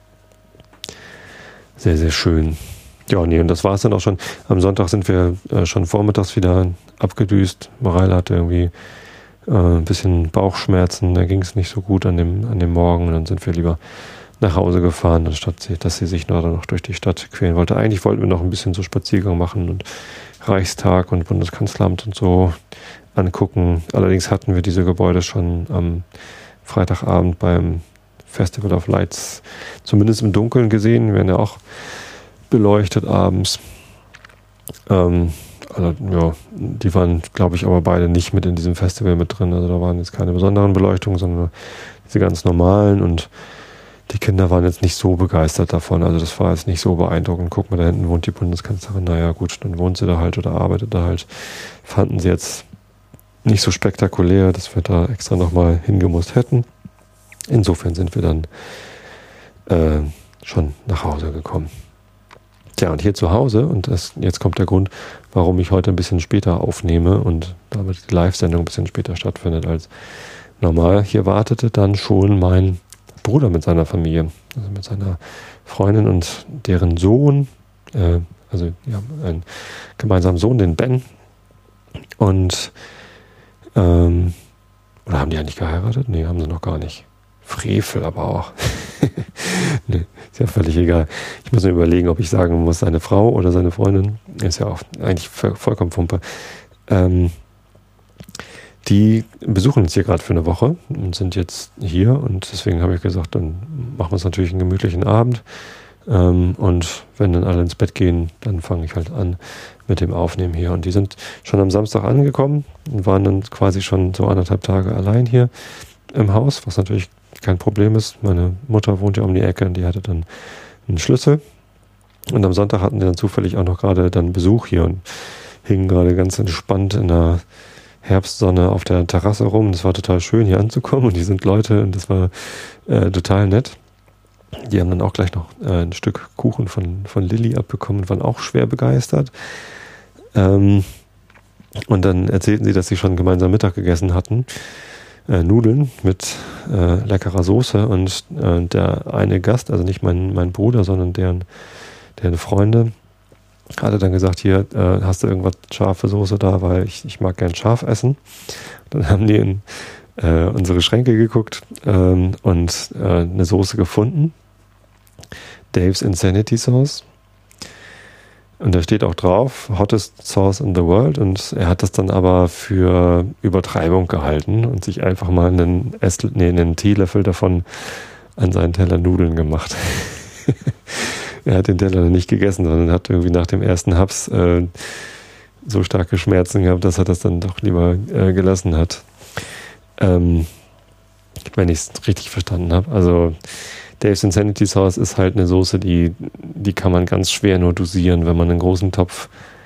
Sehr, sehr schön. Ja, nee, und das war es dann auch schon. Am Sonntag sind wir schon vormittags wieder abgedüst. Mareile hatte irgendwie ein bisschen Bauchschmerzen, da ging es nicht so gut an dem Morgen. Und dann sind wir lieber nach Hause gefahren, anstatt dass sie sich noch durch die Stadt quälen wollte. Eigentlich wollten wir noch ein bisschen so Spaziergang machen und Reichstag und Bundeskanzleramt und so angucken. Allerdings hatten wir diese Gebäude schon am Freitagabend beim Festival of Lights zumindest im Dunkeln gesehen. Wir werden ja auch beleuchtet abends. Also, ja, die waren, glaube ich, aber beide nicht mit in diesem Festival mit drin. Also da waren jetzt keine besonderen Beleuchtungen, sondern diese ganz normalen, und die Kinder waren jetzt nicht so begeistert davon. Also das war jetzt nicht so beeindruckend. Guck mal, da hinten wohnt die Bundeskanzlerin. Naja gut, dann wohnt sie da halt oder arbeitet da halt. Fanden sie jetzt nicht so spektakulär, dass wir da extra nochmal hingemusst hätten. Insofern sind wir dann schon nach Hause gekommen. Tja, und hier zu Hause, und jetzt kommt der Grund, warum ich heute ein bisschen später aufnehme und damit die Live-Sendung ein bisschen später stattfindet als normal. Hier wartete dann schon mein Bruder mit seiner Familie, also mit seiner Freundin und deren Sohn, also die haben einen gemeinsamen Sohn, den Ben, und oder haben die eigentlich geheiratet? Nee, haben sie noch gar nicht. Frevel aber auch. Nee, ist ja völlig egal. Ich muss mir überlegen, ob ich sagen muss, seine Frau oder seine Freundin. Ist ja auch eigentlich vollkommen Pumpe. Die besuchen uns hier gerade für eine Woche und sind jetzt hier und deswegen habe ich gesagt, dann machen wir uns natürlich einen gemütlichen Abend. Und wenn dann alle ins Bett gehen, dann fange ich halt an mit dem Aufnehmen hier. Und die sind schon am Samstag angekommen und waren dann quasi schon so 1,5 Tage allein hier im Haus, was natürlich kein Problem ist. Meine Mutter wohnt ja um die Ecke und die hatte dann einen Schlüssel. Und am Sonntag hatten die dann zufällig auch noch gerade dann Besuch hier und hingen gerade ganz entspannt in der Herbstsonne auf der Terrasse rum. Das war total schön hier anzukommen und hier sind Leute und das war total nett. Die haben dann auch gleich noch ein Stück Kuchen von Lilly abbekommen und waren auch schwer begeistert. Und dann erzählten sie, dass sie schon gemeinsam Mittag gegessen hatten. Nudeln mit leckerer Soße und der eine Gast, also nicht mein Bruder, sondern deren Freunde, hatte dann gesagt, hier, hast du irgendwas scharfe Soße da, weil ich mag gern scharf essen. Dann haben die in unsere Schränke geguckt und eine Soße gefunden. Dave's Insanity Sauce. Und da steht auch drauf, hottest sauce in the world. Und er hat das dann aber für Übertreibung gehalten und sich einfach mal einen Teelöffel davon an seinen Teller Nudeln gemacht. Er hat den Teller nicht gegessen, sondern hat irgendwie nach dem ersten Haps so starke Schmerzen gehabt, dass er das dann doch lieber gelassen hat. Wenn ich es richtig verstanden habe. Also Dave's Insanity Sauce ist halt eine Soße, die kann man ganz schwer nur dosieren, wenn man einen großen Topf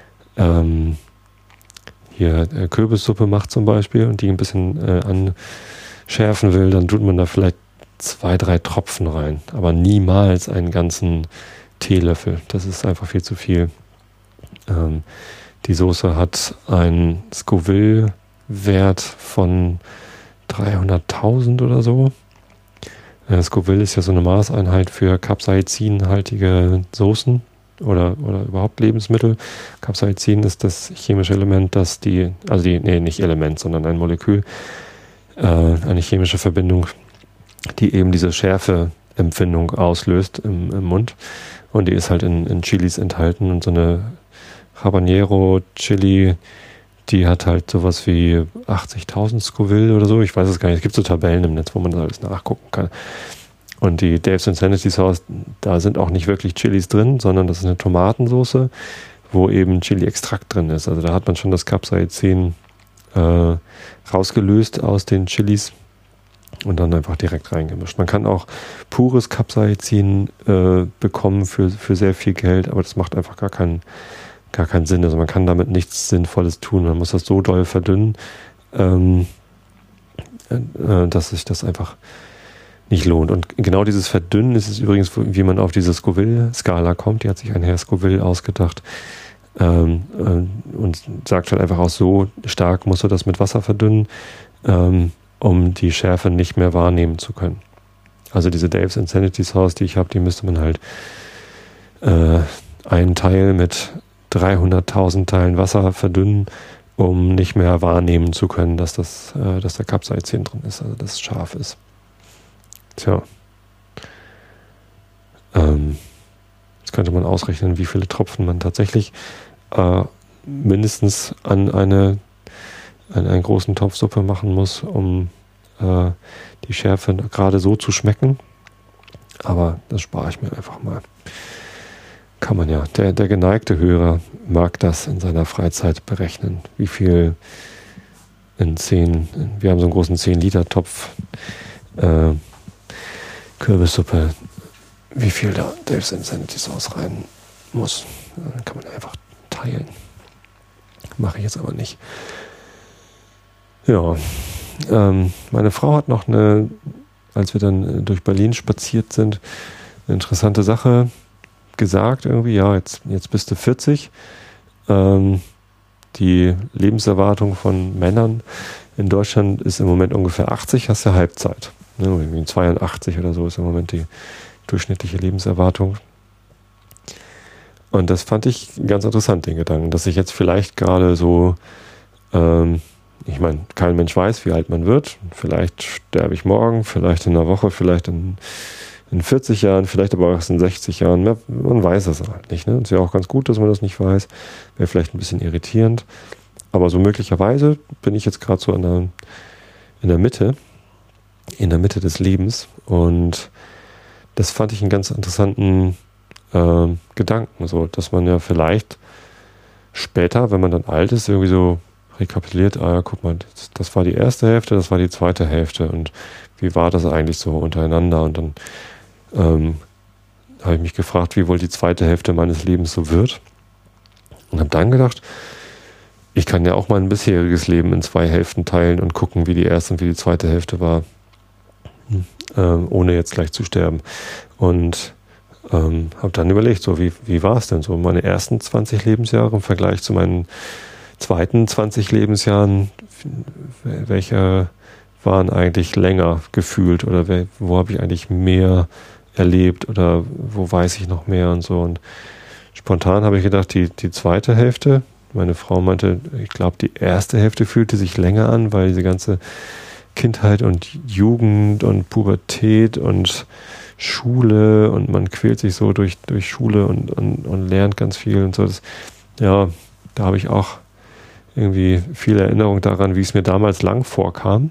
Kürbissuppe macht zum Beispiel und die ein bisschen anschärfen will, dann tut man da vielleicht 2, 3 Tropfen rein, aber niemals einen ganzen Teelöffel. Das ist einfach viel zu viel. Die Soße hat einen Scoville-Wert von 300.000 oder so. Scoville ist ja so eine Maßeinheit für capsaicinhaltige Soßen oder überhaupt Lebensmittel. Capsaicin ist das chemische Element, nicht Element, sondern ein Molekül, eine chemische Verbindung, die eben diese Schärfeempfindung auslöst im Mund. Und die ist halt in Chilis enthalten und so eine Habanero-Chili, die hat halt sowas wie 80.000 Scoville oder so. Ich weiß es gar nicht. Es gibt so Tabellen im Netz, wo man das alles nachgucken kann. Und die Dave's Insanity Sauce, da sind auch nicht wirklich Chilis drin, sondern das ist eine Tomatensauce, wo eben Chili-Extrakt drin ist. Also da hat man schon das Capsaicin rausgelöst aus den Chilis und dann einfach direkt reingemischt. Man kann auch pures Capsaicin bekommen für sehr viel Geld, aber das macht einfach gar keinen Sinn. Also man kann damit nichts Sinnvolles tun. Man muss das so doll verdünnen, dass sich das einfach nicht lohnt. Und genau dieses Verdünnen ist es übrigens, wie man auf diese Scoville-Skala kommt. Die hat sich ein Herr Scoville ausgedacht und sagt halt einfach auch, so stark musst du das mit Wasser verdünnen, um die Schärfe nicht mehr wahrnehmen zu können. Also diese Dave's Insanity Sauce, die ich habe, die müsste man halt einen Teil mit 300.000 Teilen Wasser verdünnen, um nicht mehr wahrnehmen zu können, dass der Capsaicin drin ist, also dass es scharf ist. Tja. Jetzt könnte man ausrechnen, wie viele Tropfen man tatsächlich mindestens an einen großen Topf Suppe machen muss, um die Schärfe gerade so zu schmecken. Aber das spare ich mir einfach mal. Kann man ja. Der geneigte Hörer mag das in seiner Freizeit berechnen. Wie viel wir haben so einen großen 10-Liter-Topf Kürbissuppe, wie viel da Dave's Insanity Sauce rein muss. Dann kann man einfach teilen. Mache ich jetzt aber nicht. Ja, meine Frau hat noch als wir dann durch Berlin spaziert sind, eine interessante Sache gesagt irgendwie, ja, jetzt bist du 40. Die Lebenserwartung von Männern in Deutschland ist im Moment ungefähr 80, hast ja Halbzeit. Ne, irgendwie 82 oder so ist im Moment die durchschnittliche Lebenserwartung. Und das fand ich ganz interessant, den Gedanken, dass ich jetzt vielleicht gerade so, ich meine, kein Mensch weiß, wie alt man wird. Vielleicht sterbe ich morgen, vielleicht in einer Woche, vielleicht in in 40 Jahren, vielleicht aber auch erst in 60 Jahren. Man weiß es halt nicht. Ne? Ist ja auch ganz gut, dass man das nicht weiß. Wäre vielleicht ein bisschen irritierend. Aber so möglicherweise bin ich jetzt gerade so in der Mitte des Lebens. Und das fand ich einen ganz interessanten Gedanken, so, dass man ja vielleicht später, wenn man dann alt ist, irgendwie so rekapituliert, guck mal, das war die erste Hälfte, das war die zweite Hälfte und wie war das eigentlich so untereinander? Und dann habe ich mich gefragt, wie wohl die zweite Hälfte meines Lebens so wird und habe dann gedacht, ich kann ja auch mein bisheriges Leben in 2 Hälften teilen und gucken, wie die erste und wie die zweite Hälfte war, ohne jetzt gleich zu sterben. Und habe dann überlegt, so wie war es denn so? Meine ersten 20 Lebensjahre im Vergleich zu meinen zweiten 20 Lebensjahren, welche waren eigentlich länger gefühlt oder wo habe ich eigentlich mehr erlebt oder wo weiß ich noch mehr und so. Und spontan habe ich gedacht, die zweite Hälfte, meine Frau meinte, ich glaube, die erste Hälfte fühlte sich länger an, weil diese ganze Kindheit und Jugend und Pubertät und Schule und man quält sich so durch Schule und lernt ganz viel und so. Da habe ich auch irgendwie viel Erinnerung daran, wie es mir damals lang vorkam.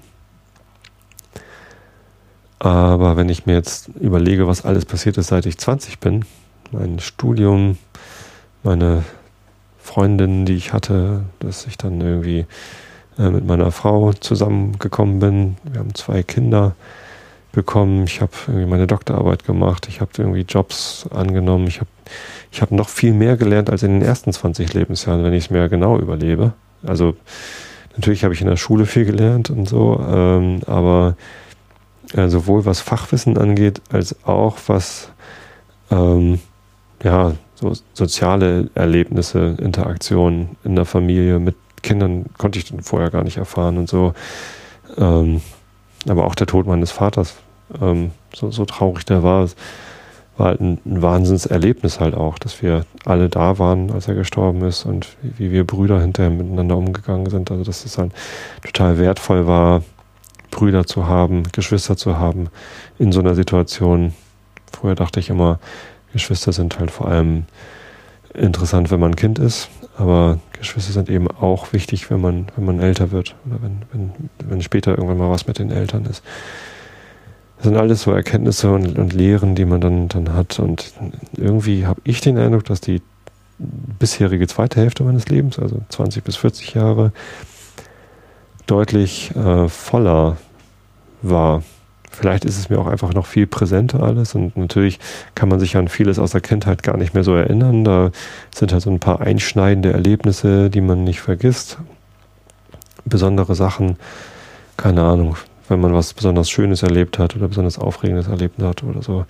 Aber wenn ich mir jetzt überlege, was alles passiert ist, seit ich 20 bin, mein Studium, meine Freundinnen, die ich hatte, dass ich dann irgendwie mit meiner Frau zusammengekommen bin. Wir haben 2 Kinder bekommen. Ich habe irgendwie meine Doktorarbeit gemacht. Ich habe irgendwie Jobs angenommen. Ich habe noch viel mehr gelernt als in den ersten 20 Lebensjahren, wenn ich es mir genau überlebe. Also natürlich habe ich in der Schule viel gelernt und so, aber sowohl was Fachwissen angeht, als auch was so soziale Erlebnisse, Interaktionen in der Familie mit Kindern konnte ich vorher gar nicht erfahren und so. Aber auch der Tod meines Vaters, so traurig der war, es war halt ein Wahnsinnserlebnis halt auch, dass wir alle da waren, als er gestorben ist und wie wir Brüder hinterher miteinander umgegangen sind. Also dass es halt total wertvoll war, Brüder zu haben, Geschwister zu haben in so einer Situation. Vorher dachte ich immer, Geschwister sind halt vor allem interessant, wenn man ein Kind ist, aber Geschwister sind eben auch wichtig, wenn man älter wird oder wenn später irgendwann mal was mit den Eltern ist. Das sind alles so Erkenntnisse und Lehren, die man dann hat. Und irgendwie habe ich den Eindruck, dass die bisherige zweite Hälfte meines Lebens, also 20 bis 40 Jahre, deutlich voller war. Vielleicht ist es mir auch einfach noch viel präsenter alles und natürlich kann man sich an vieles aus der Kindheit gar nicht mehr so erinnern. Da sind halt so ein paar einschneidende Erlebnisse, die man nicht vergisst. Besondere Sachen, keine Ahnung, wenn man was besonders Schönes erlebt hat oder besonders Aufregendes erlebt hat oder so.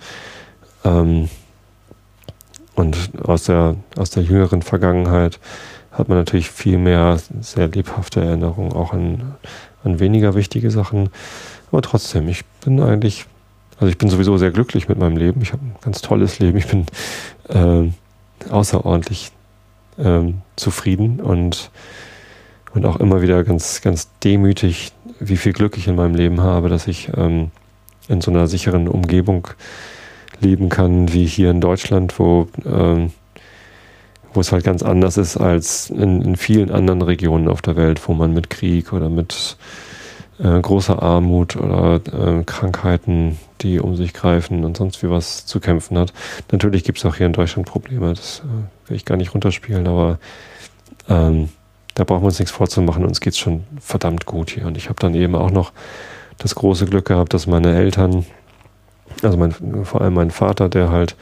Und aus der jüngeren Vergangenheit hat man natürlich viel mehr sehr lebhafte Erinnerungen, auch an weniger wichtige Sachen. Aber trotzdem, ich bin sowieso sehr glücklich mit meinem Leben. Ich habe ein ganz tolles Leben. Ich bin außerordentlich zufrieden und auch immer wieder ganz, ganz demütig, wie viel Glück ich in meinem Leben habe, dass ich in so einer sicheren Umgebung leben kann, wie hier in Deutschland, wo es halt ganz anders ist als in vielen anderen Regionen auf der Welt, wo man mit Krieg oder mit großer Armut oder Krankheiten, die um sich greifen und sonst wie was zu kämpfen hat. Natürlich gibt es auch hier in Deutschland Probleme, das will ich gar nicht runterspielen, aber da brauchen wir uns nichts vorzumachen, uns geht's schon verdammt gut hier. Und ich habe dann eben auch noch das große Glück gehabt, dass meine Eltern, also vor allem mein Vater, der halt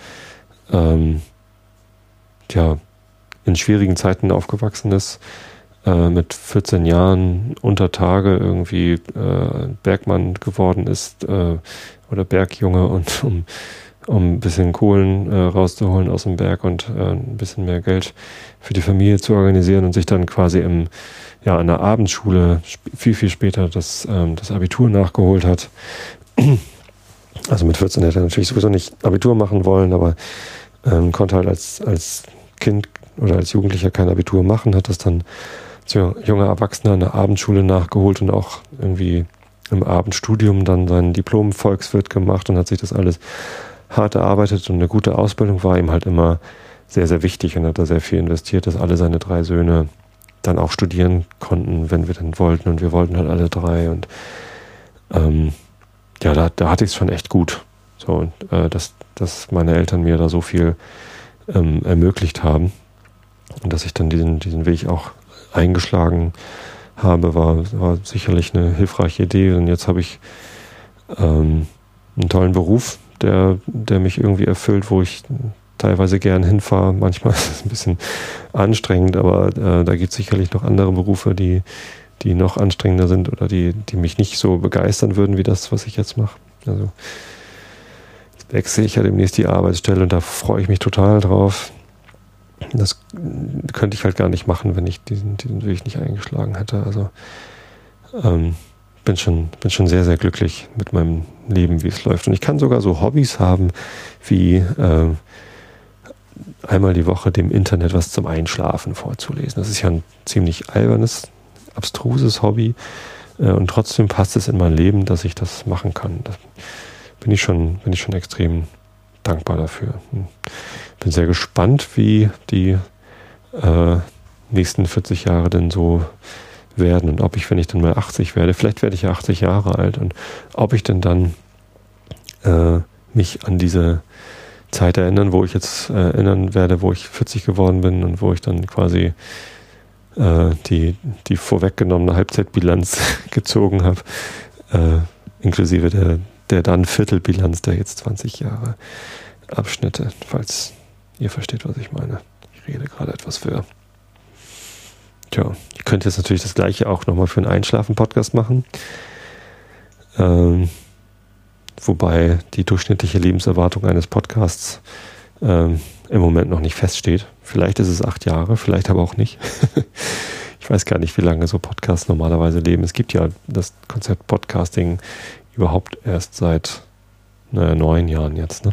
in schwierigen Zeiten aufgewachsen ist, mit 14 Jahren unter Tage irgendwie Bergmann geworden ist oder Bergjunge und um ein bisschen Kohlen rauszuholen aus dem Berg und ein bisschen mehr Geld für die Familie zu organisieren und sich dann quasi in der Abendschule viel, viel später das Abitur nachgeholt hat. Also mit 14 hätte er natürlich sowieso nicht Abitur machen wollen, aber konnte halt als Kind oder als Jugendlicher kein Abitur machen, hat das dann als junger Erwachsener in der Abendschule nachgeholt und auch irgendwie im Abendstudium dann sein Diplom Volkswirt gemacht und hat sich das alles hart erarbeitet und eine gute Ausbildung war ihm halt immer sehr, sehr wichtig und hat da sehr viel investiert, dass alle seine 3 Söhne dann auch studieren konnten, wenn wir denn wollten, und wir wollten halt alle 3 und da hatte ich es schon echt gut, so, und dass meine Eltern mir da so viel ermöglicht haben und dass ich dann diesen Weg auch eingeschlagen habe, war sicherlich eine hilfreiche Idee. Und jetzt habe ich einen tollen Beruf, der mich irgendwie erfüllt, wo ich teilweise gern hinfahre. Manchmal ist es ein bisschen anstrengend, aber da gibt es sicherlich noch andere Berufe, die noch anstrengender sind oder die mich nicht so begeistern würden wie das, was ich jetzt mache. Also jetzt wechsle ich ja demnächst die Arbeitsstelle und da freue ich mich total drauf. Das könnte ich halt gar nicht machen, wenn ich diesen Weg nicht eingeschlagen hätte. Also bin schon sehr, sehr glücklich mit meinem Leben, wie es läuft. Und ich kann sogar so Hobbys haben, wie einmal die Woche dem Internet was zum Einschlafen vorzulesen. Das ist ja ein ziemlich albernes, abstruses Hobby. Und trotzdem passt es in mein Leben, dass ich das machen kann. Da bin ich schon extrem dankbar dafür. Bin sehr gespannt, wie die nächsten 40 Jahre denn so werden und ob ich, wenn ich dann mal 80 werde, vielleicht werde ich ja 80 Jahre alt, und ob ich denn dann mich an diese Zeit erinnern werde, wo ich 40 geworden bin und wo ich dann quasi die vorweggenommene Halbzeitbilanz gezogen habe, inklusive der dann Viertelbilanz der jetzt 20 Jahre Abschnitte, falls ihr versteht, was ich meine. Ich rede gerade etwas für. Tja, ich könnte jetzt natürlich das Gleiche auch nochmal für einen Einschlafen-Podcast machen. Wobei die durchschnittliche Lebenserwartung eines Podcasts im Moment noch nicht feststeht. Vielleicht ist es 8 Jahre, vielleicht aber auch nicht. Ich weiß gar nicht, wie lange so Podcasts normalerweise leben. Es gibt ja das Konzept Podcasting überhaupt erst seit 9 Jahren jetzt, ne?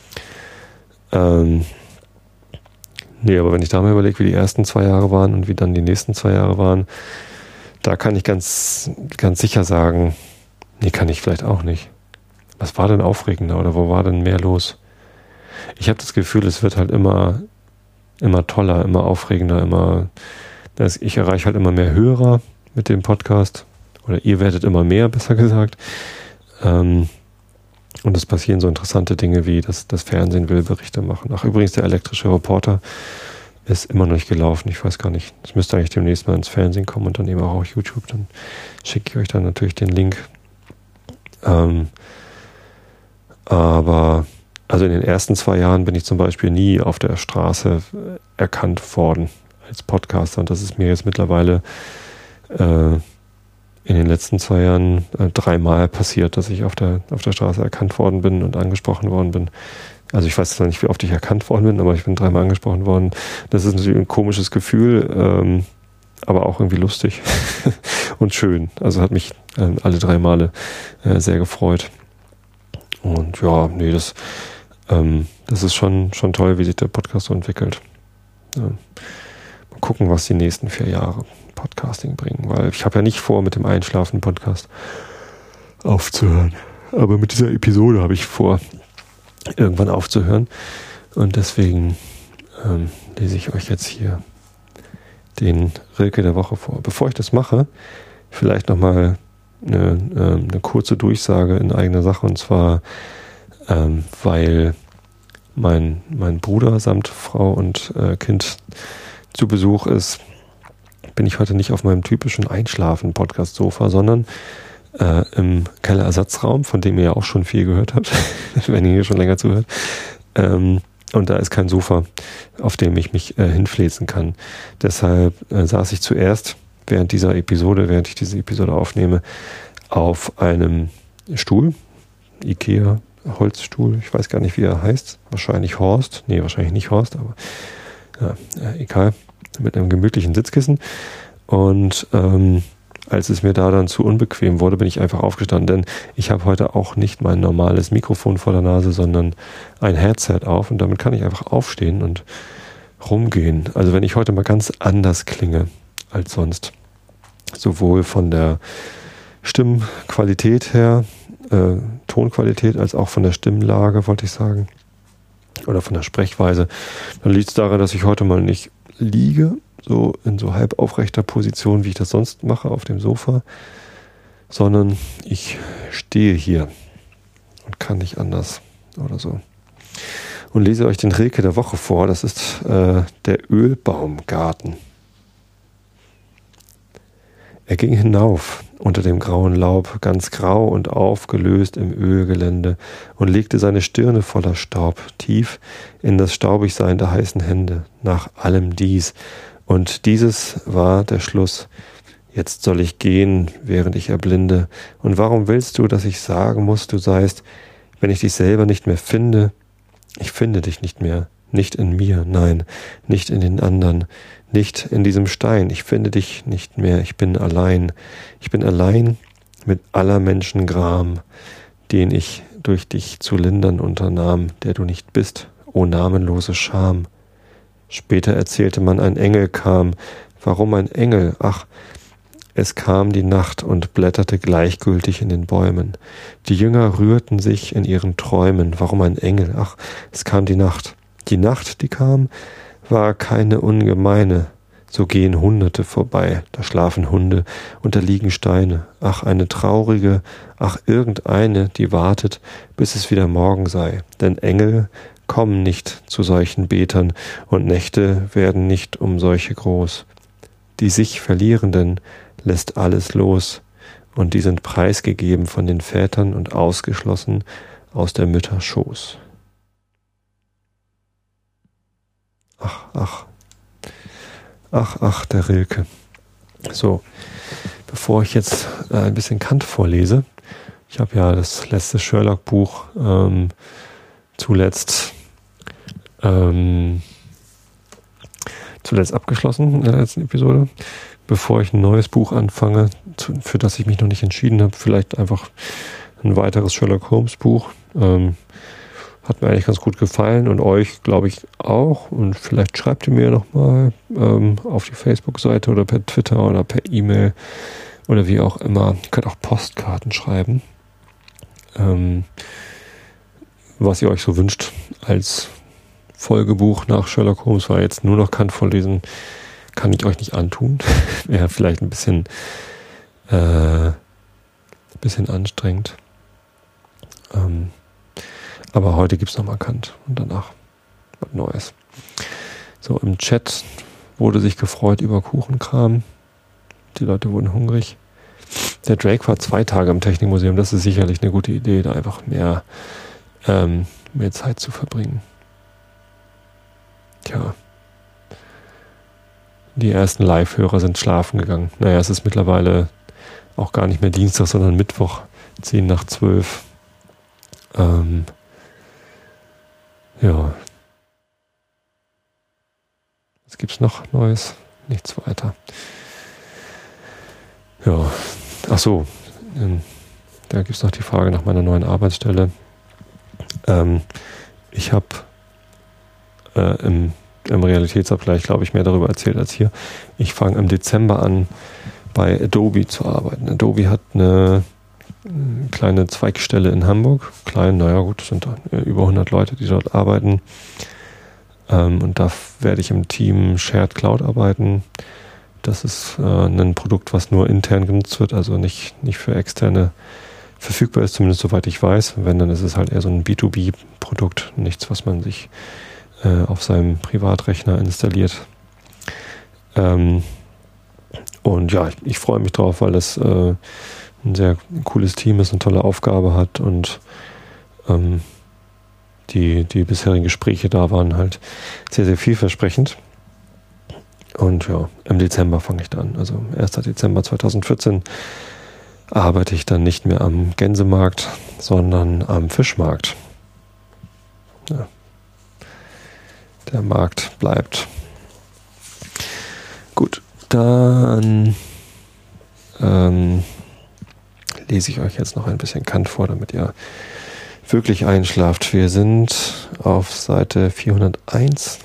Aber wenn ich da mal überlege, wie die ersten 2 Jahre waren und wie dann die nächsten 2 Jahre waren, da kann ich ganz, ganz sicher sagen, kann ich vielleicht auch nicht. Was war denn aufregender oder wo war denn mehr los? Ich habe das Gefühl, es wird halt immer toller, immer aufregender, ich erreiche halt immer mehr Hörer mit dem Podcast, oder ihr werdet immer mehr, besser gesagt. Und es passieren so interessante Dinge wie, dass das Fernsehen will Berichte machen. Ach, übrigens, der elektrische Reporter ist immer noch nicht gelaufen. Ich weiß gar nicht. Es müsste eigentlich demnächst mal ins Fernsehen kommen und dann eben auch auf YouTube. Dann schicke ich euch dann natürlich den Link. Aber also in den ersten 2 Jahren bin ich zum Beispiel nie auf der Straße erkannt worden als Podcaster. Und das ist mir jetzt mittlerweile in den letzten 2 Jahren 3-mal passiert, dass ich auf der Straße erkannt worden bin und angesprochen worden bin. Also ich weiß zwar nicht, wie oft ich erkannt worden bin, aber ich bin 3-mal angesprochen worden. Das ist natürlich ein komisches Gefühl, aber auch irgendwie lustig und schön. Also hat mich alle 3 Male sehr gefreut. Und ja, das ist schon toll, wie sich der Podcast so entwickelt. Mal gucken, was die nächsten 4 Jahre Podcasting bringen, weil ich habe ja nicht vor, mit dem Einschlafen-Podcast aufzuhören. Aber mit dieser Episode habe ich vor, irgendwann aufzuhören. Und deswegen lese ich euch jetzt hier den Rilke der Woche vor. Bevor ich das mache, vielleicht nochmal eine kurze Durchsage in eigener Sache, und zwar, weil mein Bruder samt Frau und Kind zu Besuch ist, bin ich heute nicht auf meinem typischen Einschlafen-Podcast-Sofa, sondern im Kellerersatzraum, von dem ihr ja auch schon viel gehört habt, wenn ihr hier schon länger zuhört. Und da ist kein Sofa, auf dem ich mich hinfläzen kann. Deshalb saß ich zuerst während ich diese Episode aufnehme, auf einem Stuhl, Ikea Holzstuhl, ich weiß gar nicht, wie er heißt, wahrscheinlich Horst, wahrscheinlich nicht Horst, aber egal, mit einem gemütlichen Sitzkissen. Und als es mir da dann zu unbequem wurde, bin ich einfach aufgestanden, denn ich habe heute auch nicht mein normales Mikrofon vor der Nase, sondern ein Headset auf, und damit kann ich einfach aufstehen und rumgehen. Also wenn ich heute mal ganz anders klinge als sonst, sowohl von der Stimmqualität her, Tonqualität als auch von der Stimmlage, wollte ich sagen. Oder von der Sprechweise. Dann liegt es daran, dass ich heute mal nicht liege, so in so halb aufrechter Position, wie ich das sonst mache auf dem Sofa, sondern ich stehe hier und kann nicht anders oder so. Und lese euch den Rilke der Woche vor. Das ist der Ölbaumgarten. Er ging hinauf unter dem grauen Laub, ganz grau und aufgelöst im Ölgelände, und legte seine Stirne voller Staub tief in das Staubigsein der heißen Hände, nach allem dies. Und dieses war der Schluss. Jetzt soll ich gehen, während ich erblinde. Und warum willst du, dass ich sagen muss, du seist, wenn ich dich selber nicht mehr finde? Ich finde dich nicht mehr, nicht in mir, nein, nicht in den anderen, nicht in diesem Stein. Ich finde dich nicht mehr, ich bin allein mit aller Menschengram, den ich durch dich zu lindern unternahm, der du nicht bist, o namenlose Scham. Später erzählte man, ein Engel kam. Warum ein Engel? Ach, es kam die Nacht und blätterte gleichgültig in den Bäumen. Die Jünger rührten sich in ihren Träumen. Warum ein Engel? Ach, es kam die Nacht. Die Nacht, die kam, war keine ungemeine. So gehen Hunderte vorbei, da schlafen Hunde und da liegen Steine. Ach, eine traurige, ach, irgendeine, die wartet, bis es wieder Morgen sei. Denn Engel kommen nicht zu solchen Betern und Nächte werden nicht um solche groß. Die sich Verlierenden lässt alles los, und die sind preisgegeben von den Vätern und ausgeschlossen aus der Mütter Schoß. Ach, der Rilke. So, bevor ich jetzt ein bisschen Kant vorlese, ich habe ja das letzte Sherlock-Buch zuletzt abgeschlossen in der letzten Episode. Bevor ich ein neues Buch anfange, für das ich mich noch nicht entschieden habe, vielleicht einfach ein weiteres Sherlock Holmes Buch. Hat mir eigentlich ganz gut gefallen und euch, glaube ich, auch. Und vielleicht schreibt ihr mir nochmal auf die Facebook-Seite oder per Twitter oder per E-Mail oder wie auch immer. Ihr könnt auch Postkarten schreiben, was ihr euch so wünscht als Folgebuch nach Sherlock Holmes, weil jetzt nur noch Kant vorlesen kann ich euch nicht antun. Wäre vielleicht ein bisschen anstrengend. Aber heute gibt es nochmal Kant und danach was Neues. So, im Chat wurde sich gefreut über Kuchenkram. Die Leute wurden hungrig. Der Drake war 2 Tage im Technikmuseum. Das ist sicherlich eine gute Idee, da einfach mehr Zeit zu verbringen. Tja. Die ersten Live-Hörer sind schlafen gegangen. Naja, es ist mittlerweile auch gar nicht mehr Dienstag, sondern Mittwoch, 10 nach 12. Ja. Was gibt's noch Neues? Nichts weiter. Ja. Ach so. Da gibt's noch die Frage nach meiner neuen Arbeitsstelle. Ich habe im Realitätsabgleich, glaube ich, mehr darüber erzählt als hier. Ich fange im Dezember an, bei Adobe zu arbeiten. Adobe hat eine kleine Zweigstelle in Hamburg. Klein, naja gut, es sind über 100 Leute, die dort arbeiten. Und da werde ich im Team Shared Cloud arbeiten. Das ist ein Produkt, was nur intern genutzt wird, also nicht für Externe verfügbar ist, zumindest soweit ich weiß. Wenn, dann ist es halt eher so ein B2B-Produkt, nichts, was man sich auf seinem Privatrechner installiert. Und ja, ich freue mich drauf, weil das ein sehr cooles Team ist, eine tolle Aufgabe hat und die bisherigen Gespräche da waren halt sehr, sehr vielversprechend. Und ja, im Dezember fange ich dann, also 1. Dezember 2014, arbeite ich dann nicht mehr am Gänsemarkt, sondern am Fischmarkt. Ja. Der Markt bleibt. Gut, dann lese ich euch jetzt noch ein bisschen Kant vor, damit ihr wirklich einschlaft. Wir sind auf Seite 401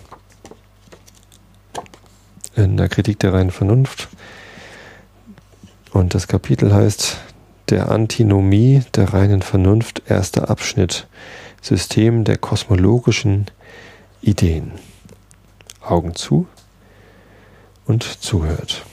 in der Kritik der reinen Vernunft. Und das Kapitel heißt der Antinomie der reinen Vernunft, erster Abschnitt, System der kosmologischen Ideen. Augen zu und zuhört.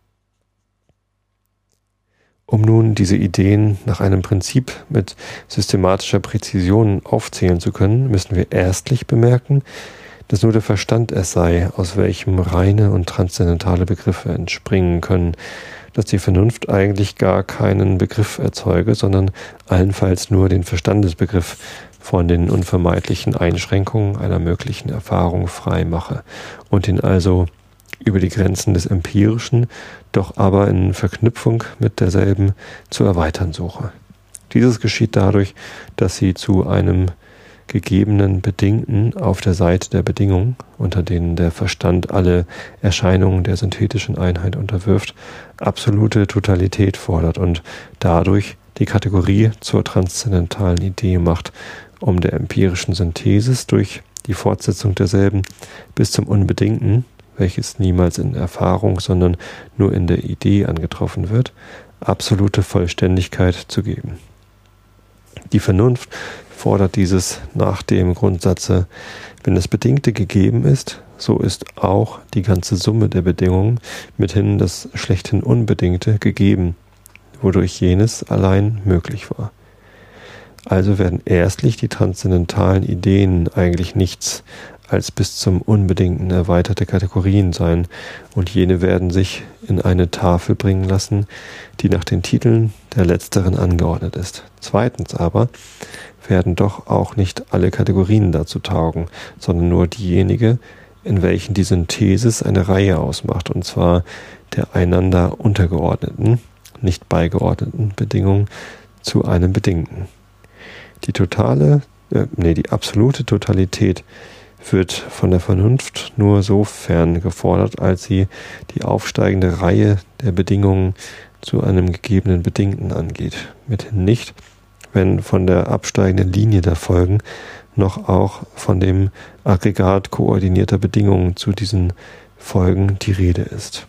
Um nun diese Ideen nach einem Prinzip mit systematischer Präzision aufzählen zu können, müssen wir erstlich bemerken, dass nur der Verstand es sei, aus welchem reine und transzendentale Begriffe entspringen können, dass die Vernunft eigentlich gar keinen Begriff erzeuge, sondern allenfalls nur den Verstandesbegriff von den unvermeidlichen Einschränkungen einer möglichen Erfahrung frei mache und ihn also über die Grenzen des Empirischen, doch aber in Verknüpfung mit derselben zu erweitern suche. Dieses geschieht dadurch, dass sie zu einem gegebenen Bedingten auf der Seite der Bedingungen, unter denen der Verstand alle Erscheinungen der synthetischen Einheit unterwirft, absolute Totalität fordert und dadurch die Kategorie zur transzendentalen Idee macht, um der empirischen Synthesis durch die Fortsetzung derselben bis zum Unbedingten, welches niemals in Erfahrung, sondern nur in der Idee angetroffen wird, absolute Vollständigkeit zu geben. Die Vernunft fordert dieses nach dem Grundsatze, wenn das Bedingte gegeben ist, so ist auch die ganze Summe der Bedingungen, mithin das schlechthin Unbedingte, gegeben, wodurch jenes allein möglich war. Also werden erstlich die transzendentalen Ideen eigentlich nichts als bis zum Unbedingten erweiterte Kategorien sein, und jene werden sich in eine Tafel bringen lassen, die nach den Titeln der letzteren angeordnet ist. Zweitens aber werden doch auch nicht alle Kategorien dazu taugen, sondern nur diejenige, in welchen die Synthesis eine Reihe ausmacht, und zwar der einander untergeordneten, nicht beigeordneten Bedingungen zu einem Bedingten. Die absolute Totalität wird von der Vernunft nur sofern gefordert, als sie die aufsteigende Reihe der Bedingungen zu einem gegebenen Bedingten angeht. Mithin nicht, wenn von der absteigenden Linie der Folgen noch auch von dem Aggregat koordinierter Bedingungen zu diesen Folgen die Rede ist.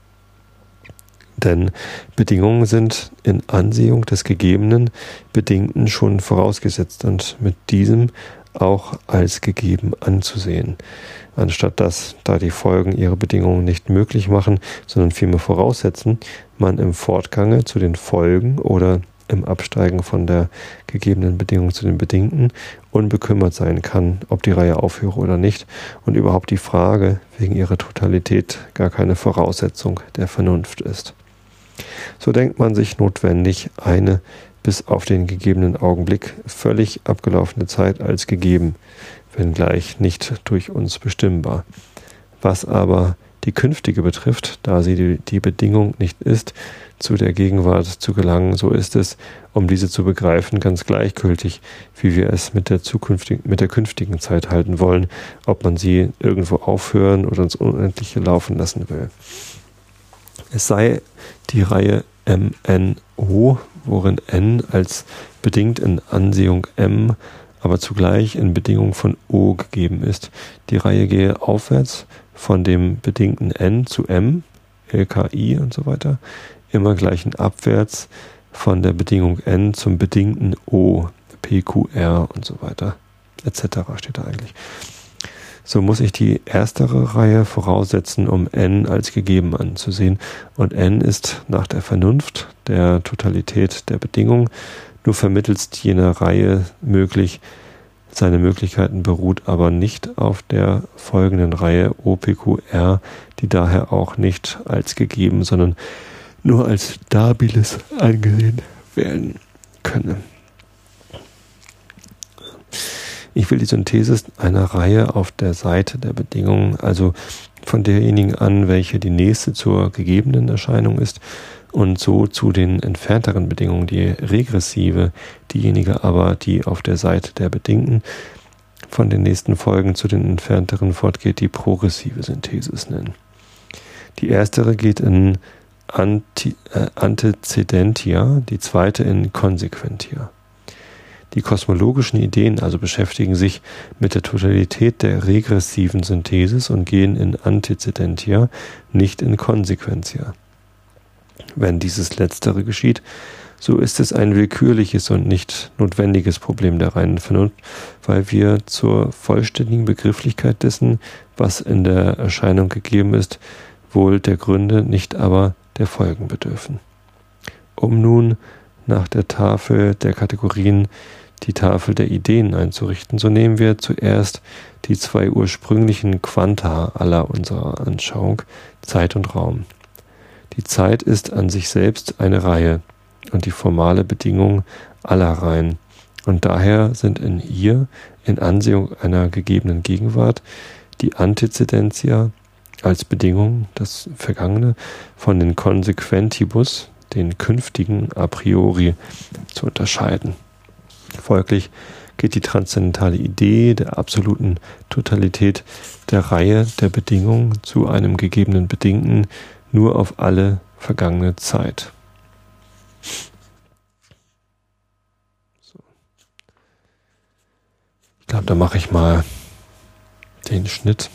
Denn Bedingungen sind in Ansehung des gegebenen Bedingten schon vorausgesetzt und mit diesem auch als gegeben anzusehen, anstatt dass, da die Folgen ihre Bedingungen nicht möglich machen, sondern vielmehr voraussetzen, man im Fortgange zu den Folgen oder im Absteigen von der gegebenen Bedingung zu den Bedingten unbekümmert sein kann, ob die Reihe aufhöre oder nicht, und überhaupt die Frage wegen ihrer Totalität gar keine Voraussetzung der Vernunft ist. So denkt man sich notwendig eine bis auf den gegebenen Augenblick völlig abgelaufene Zeit als gegeben, wenngleich nicht durch uns bestimmbar. Was aber die künftige betrifft, da sie die Bedingung nicht ist, zu der Gegenwart zu gelangen, so ist es, um diese zu begreifen, ganz gleichgültig, wie wir es mit der künftigen Zeit halten wollen, ob man sie irgendwo aufhören oder ins Unendliche laufen lassen will. Es sei die Reihe MNO, worin n als bedingt in Ansehung m, aber zugleich in Bedingung von O gegeben ist. Die Reihe gehe aufwärts von dem bedingten n zu m, LKI und so weiter, immer gleichen abwärts von der Bedingung n zum bedingten O, PQR und so weiter, etc. steht da eigentlich. So muss ich die erstere Reihe voraussetzen, um n als gegeben anzusehen, und n ist nach der Vernunft, der Totalität der Bedingung, nur vermittelst jener Reihe möglich. Seine Möglichkeiten beruht aber nicht auf der folgenden Reihe OPQR, die daher auch nicht als gegeben, sondern nur als Stabiles angesehen werden könne. Ich will die Synthesis einer Reihe auf der Seite der Bedingungen, also von derjenigen an, welche die nächste zur gegebenen Erscheinung ist, und so zu den entfernteren Bedingungen, die regressive, diejenige aber, die auf der Seite der Bedingten von den nächsten Folgen zu den entfernteren fortgeht, die progressive Synthesis nennen. Die erstere geht in Antecedentia, die zweite in Consequentia. Die kosmologischen Ideen also beschäftigen sich mit der Totalität der regressiven Synthesis und gehen in Antecedentia, nicht in Consequentia. Wenn dieses Letztere geschieht, so ist es ein willkürliches und nicht notwendiges Problem der reinen Vernunft, weil wir zur vollständigen Begrifflichkeit dessen, was in der Erscheinung gegeben ist, wohl der Gründe, nicht aber der Folgen bedürfen. Um nun nach der Tafel der Kategorien die Tafel der Ideen einzurichten, so nehmen wir zuerst die zwei ursprünglichen Quanta aller unserer Anschauung, Zeit und Raum. Die Zeit ist an sich selbst eine Reihe und die formale Bedingung aller Reihen, und daher sind in ihr, in Ansehung einer gegebenen Gegenwart, die Antizidentia als Bedingung, das Vergangene, von den Consequentibus, den künftigen a priori, zu unterscheiden. Folglich geht die transzendentale Idee der absoluten Totalität der Reihe der Bedingungen zu einem gegebenen Bedingten nur auf alle vergangene Zeit. So. Ich glaube, da mache ich mal den Schnitt,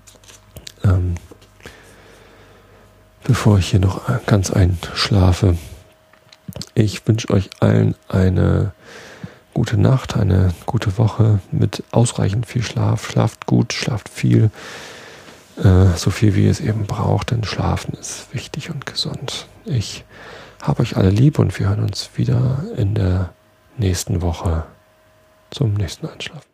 bevor ich hier noch ganz einschlafe. Ich wünsche euch allen eine gute Nacht, eine gute Woche mit ausreichend viel Schlaf. Schlaft gut, schlaft viel, so viel wie ihr es eben braucht, denn Schlafen ist wichtig und gesund. Ich habe euch alle lieb und wir hören uns wieder in der nächsten Woche zum nächsten Einschlafen.